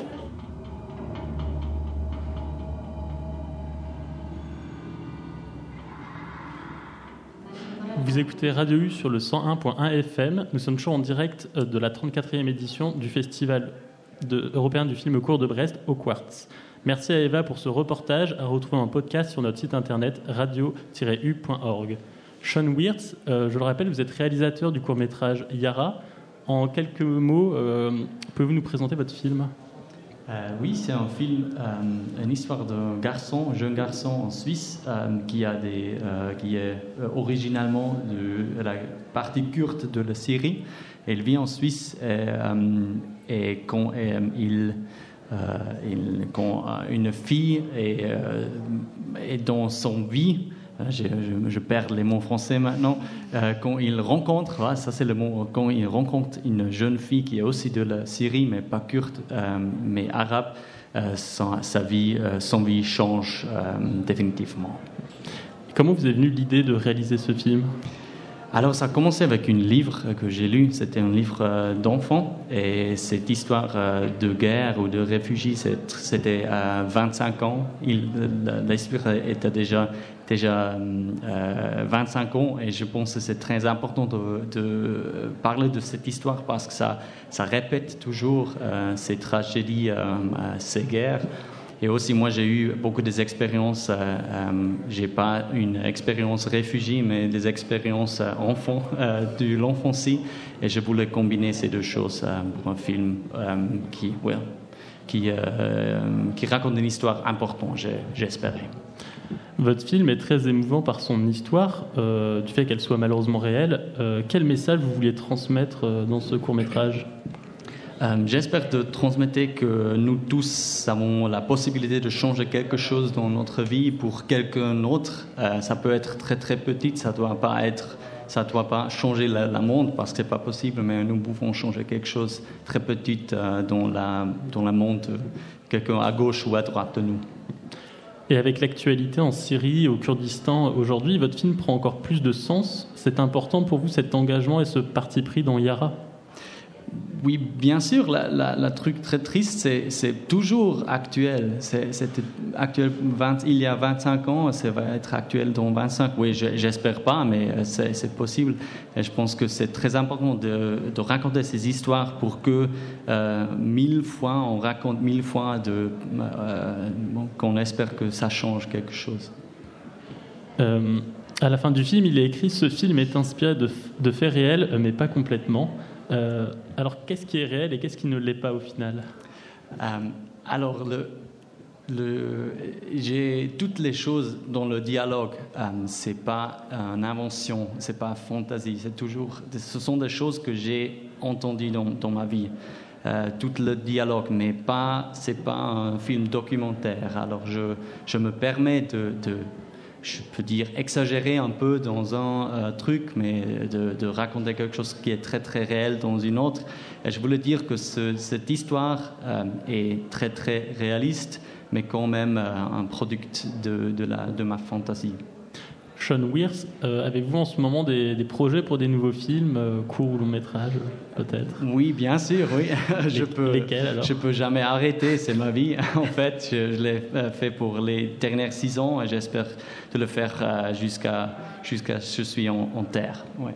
Vous écoutez Radio U sur le 101.1 FM. Nous sommes toujours en direct de la 34e édition du Festival européen du film court de Brest au Quartz. Merci à Eva pour ce reportage, à retrouver en podcast sur notre site internet radio-u.org. Sean Wirtz, je le rappelle, vous êtes réalisateur du court-métrage Yara. En quelques mots, pouvez-vous nous présenter votre film ? Oui, c'est un film, une histoire d'un jeune garçon en Suisse qui est originalement de la partie kurde de la Syrie. Il vit en Suisse et quand une fille est dans son vie, je perds les mots français maintenant, quand il rencontre, ça c'est le mot, quand il rencontre une jeune fille qui est aussi de la Syrie, mais pas kurde, mais arabe, son vie change définitivement. Comment vous est venue l'idée de réaliser ce film ? Alors, ça a commencé avec un livre que j'ai lu. C'était un livre d'enfant. Et cette histoire de guerre ou de réfugiés, c'était à 25 ans. L'histoire était déjà 25 ans. Et je pense que c'est très important de parler de cette histoire parce que ça répète toujours ces tragédies, ces guerres. Et aussi, moi, j'ai eu beaucoup d'expériences. J'ai pas une expérience réfugiée, mais des expériences enfants, de l'enfance. Et je voulais combiner ces deux choses pour un film qui raconte une histoire importante, j'espérais. Votre film est très émouvant par son histoire, du fait qu'elle soit malheureusement réelle. Quel message vous vouliez transmettre dans ce court-métrage ? J'espère de transmettre que nous tous avons la possibilité de changer quelque chose dans notre vie pour quelqu'un d'autre. Ça peut être très très petit, ça doit pas changer le monde parce que c'est pas possible, mais nous pouvons changer quelque chose très petit dans le monde, quelqu'un à gauche ou à droite de nous. Et avec l'actualité en Syrie, au Kurdistan aujourd'hui, votre film prend encore plus de sens. C'est important pour vous cet engagement et ce parti pris dans Yara ? Oui, bien sûr, la truc très triste, c'est toujours actuel. C'était actuel il y a 25 ans, ça va être actuel dans 25. Oui, j'espère pas, mais c'est possible. Et je pense que c'est très important de raconter ces histoires pour que 1000 fois, on raconte 1000 fois qu'on espère que ça change quelque chose. À la fin du film, il est écrit « Ce film est inspiré de faits réels, mais pas complètement ». Alors, qu'est-ce qui est réel et qu'est-ce qui ne l'est pas au final ? Alors, j'ai toutes les choses dans le dialogue. C'est pas une invention, c'est pas fantaisie. Ce sont des choses que j'ai entendues dans ma vie. Tout le dialogue, mais c'est pas un film documentaire. Alors, je me permets je peux dire exagérer un peu dans un truc, mais de raconter quelque chose qui est très très réel dans une autre. Et je voulais dire que cette histoire est très très réaliste, mais quand même un produit de ma fantaisie. Sean Weirs, avez-vous en ce moment des projets pour des nouveaux films, courts ou longs métrages, peut-être ? Oui, bien sûr, oui. Lesquels, alors ? Je peux jamais arrêter, c'est ma vie. En fait, je l'ai fait pour les dernières 6 ans et j'espère de le faire jusqu'à je suis en terre. Ouais.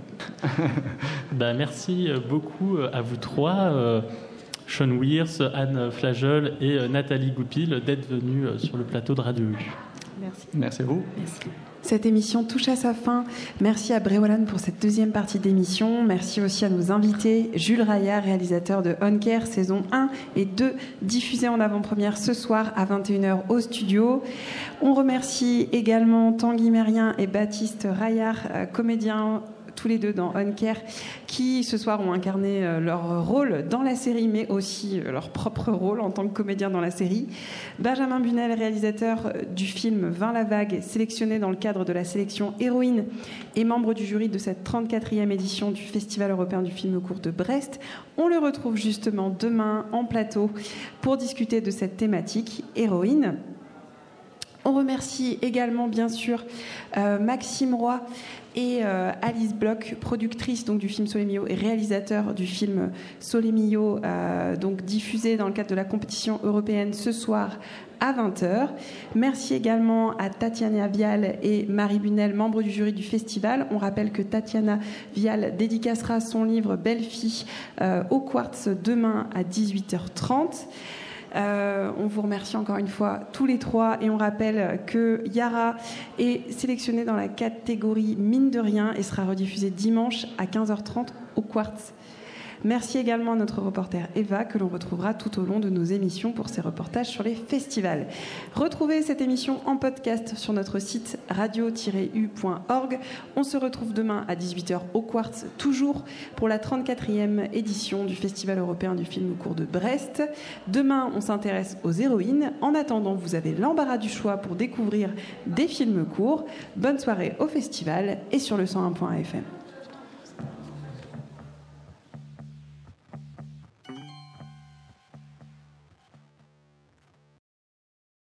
Merci beaucoup à vous trois. Sean Weirs, Anne Flagel et Nathalie Goupil d'être venus sur le plateau de Radio U. Merci. Merci à vous. Merci. Cette émission touche à sa fin. Merci à Bréolan pour cette deuxième partie d'émission. Merci aussi à nos invités. Jules Raillard, réalisateur de On Care, saison 1 et 2, diffusé en avant-première ce soir à 21h au studio. On remercie également Tanguy Mérien et Baptiste Raillard, comédiens tous les deux dans On Care, qui ce soir ont incarné leur rôle dans la série, mais aussi leur propre rôle en tant que comédien dans la série. Benjamin Bunel, réalisateur du film 20 la vague, sélectionné dans le cadre de la sélection Héroïne et membre du jury de cette 34e édition du Festival européen du film court de Brest. On le retrouve justement demain en plateau pour discuter de cette thématique, Héroïne. On remercie également, bien sûr, Maxime Roy et Alice Bloch, productrice donc, du film Sole Mio et réalisateur du film Sole Mio, donc diffusé dans le cadre de la compétition européenne ce soir à 20h. Merci également à Tatiana Vial et Marie Bunel, membres du jury du festival. On rappelle que Tatiana Vial dédicacera son livre Belle fille au Quartz demain à 18h30. On vous remercie encore une fois tous les trois et on rappelle que Yara est sélectionnée dans la catégorie Mine de rien et sera rediffusée dimanche à 15h30 au Quartz. Merci également à notre reporter Eva que l'on retrouvera tout au long de nos émissions pour ses reportages sur les festivals. Retrouvez cette émission en podcast sur notre site radio-u.org. On se retrouve demain à 18h au Quartz, toujours pour la 34e édition du Festival européen du film court de Brest. Demain, on s'intéresse aux héroïnes. En attendant, vous avez l'embarras du choix pour découvrir des films courts. Bonne soirée au festival et sur le 101.fm.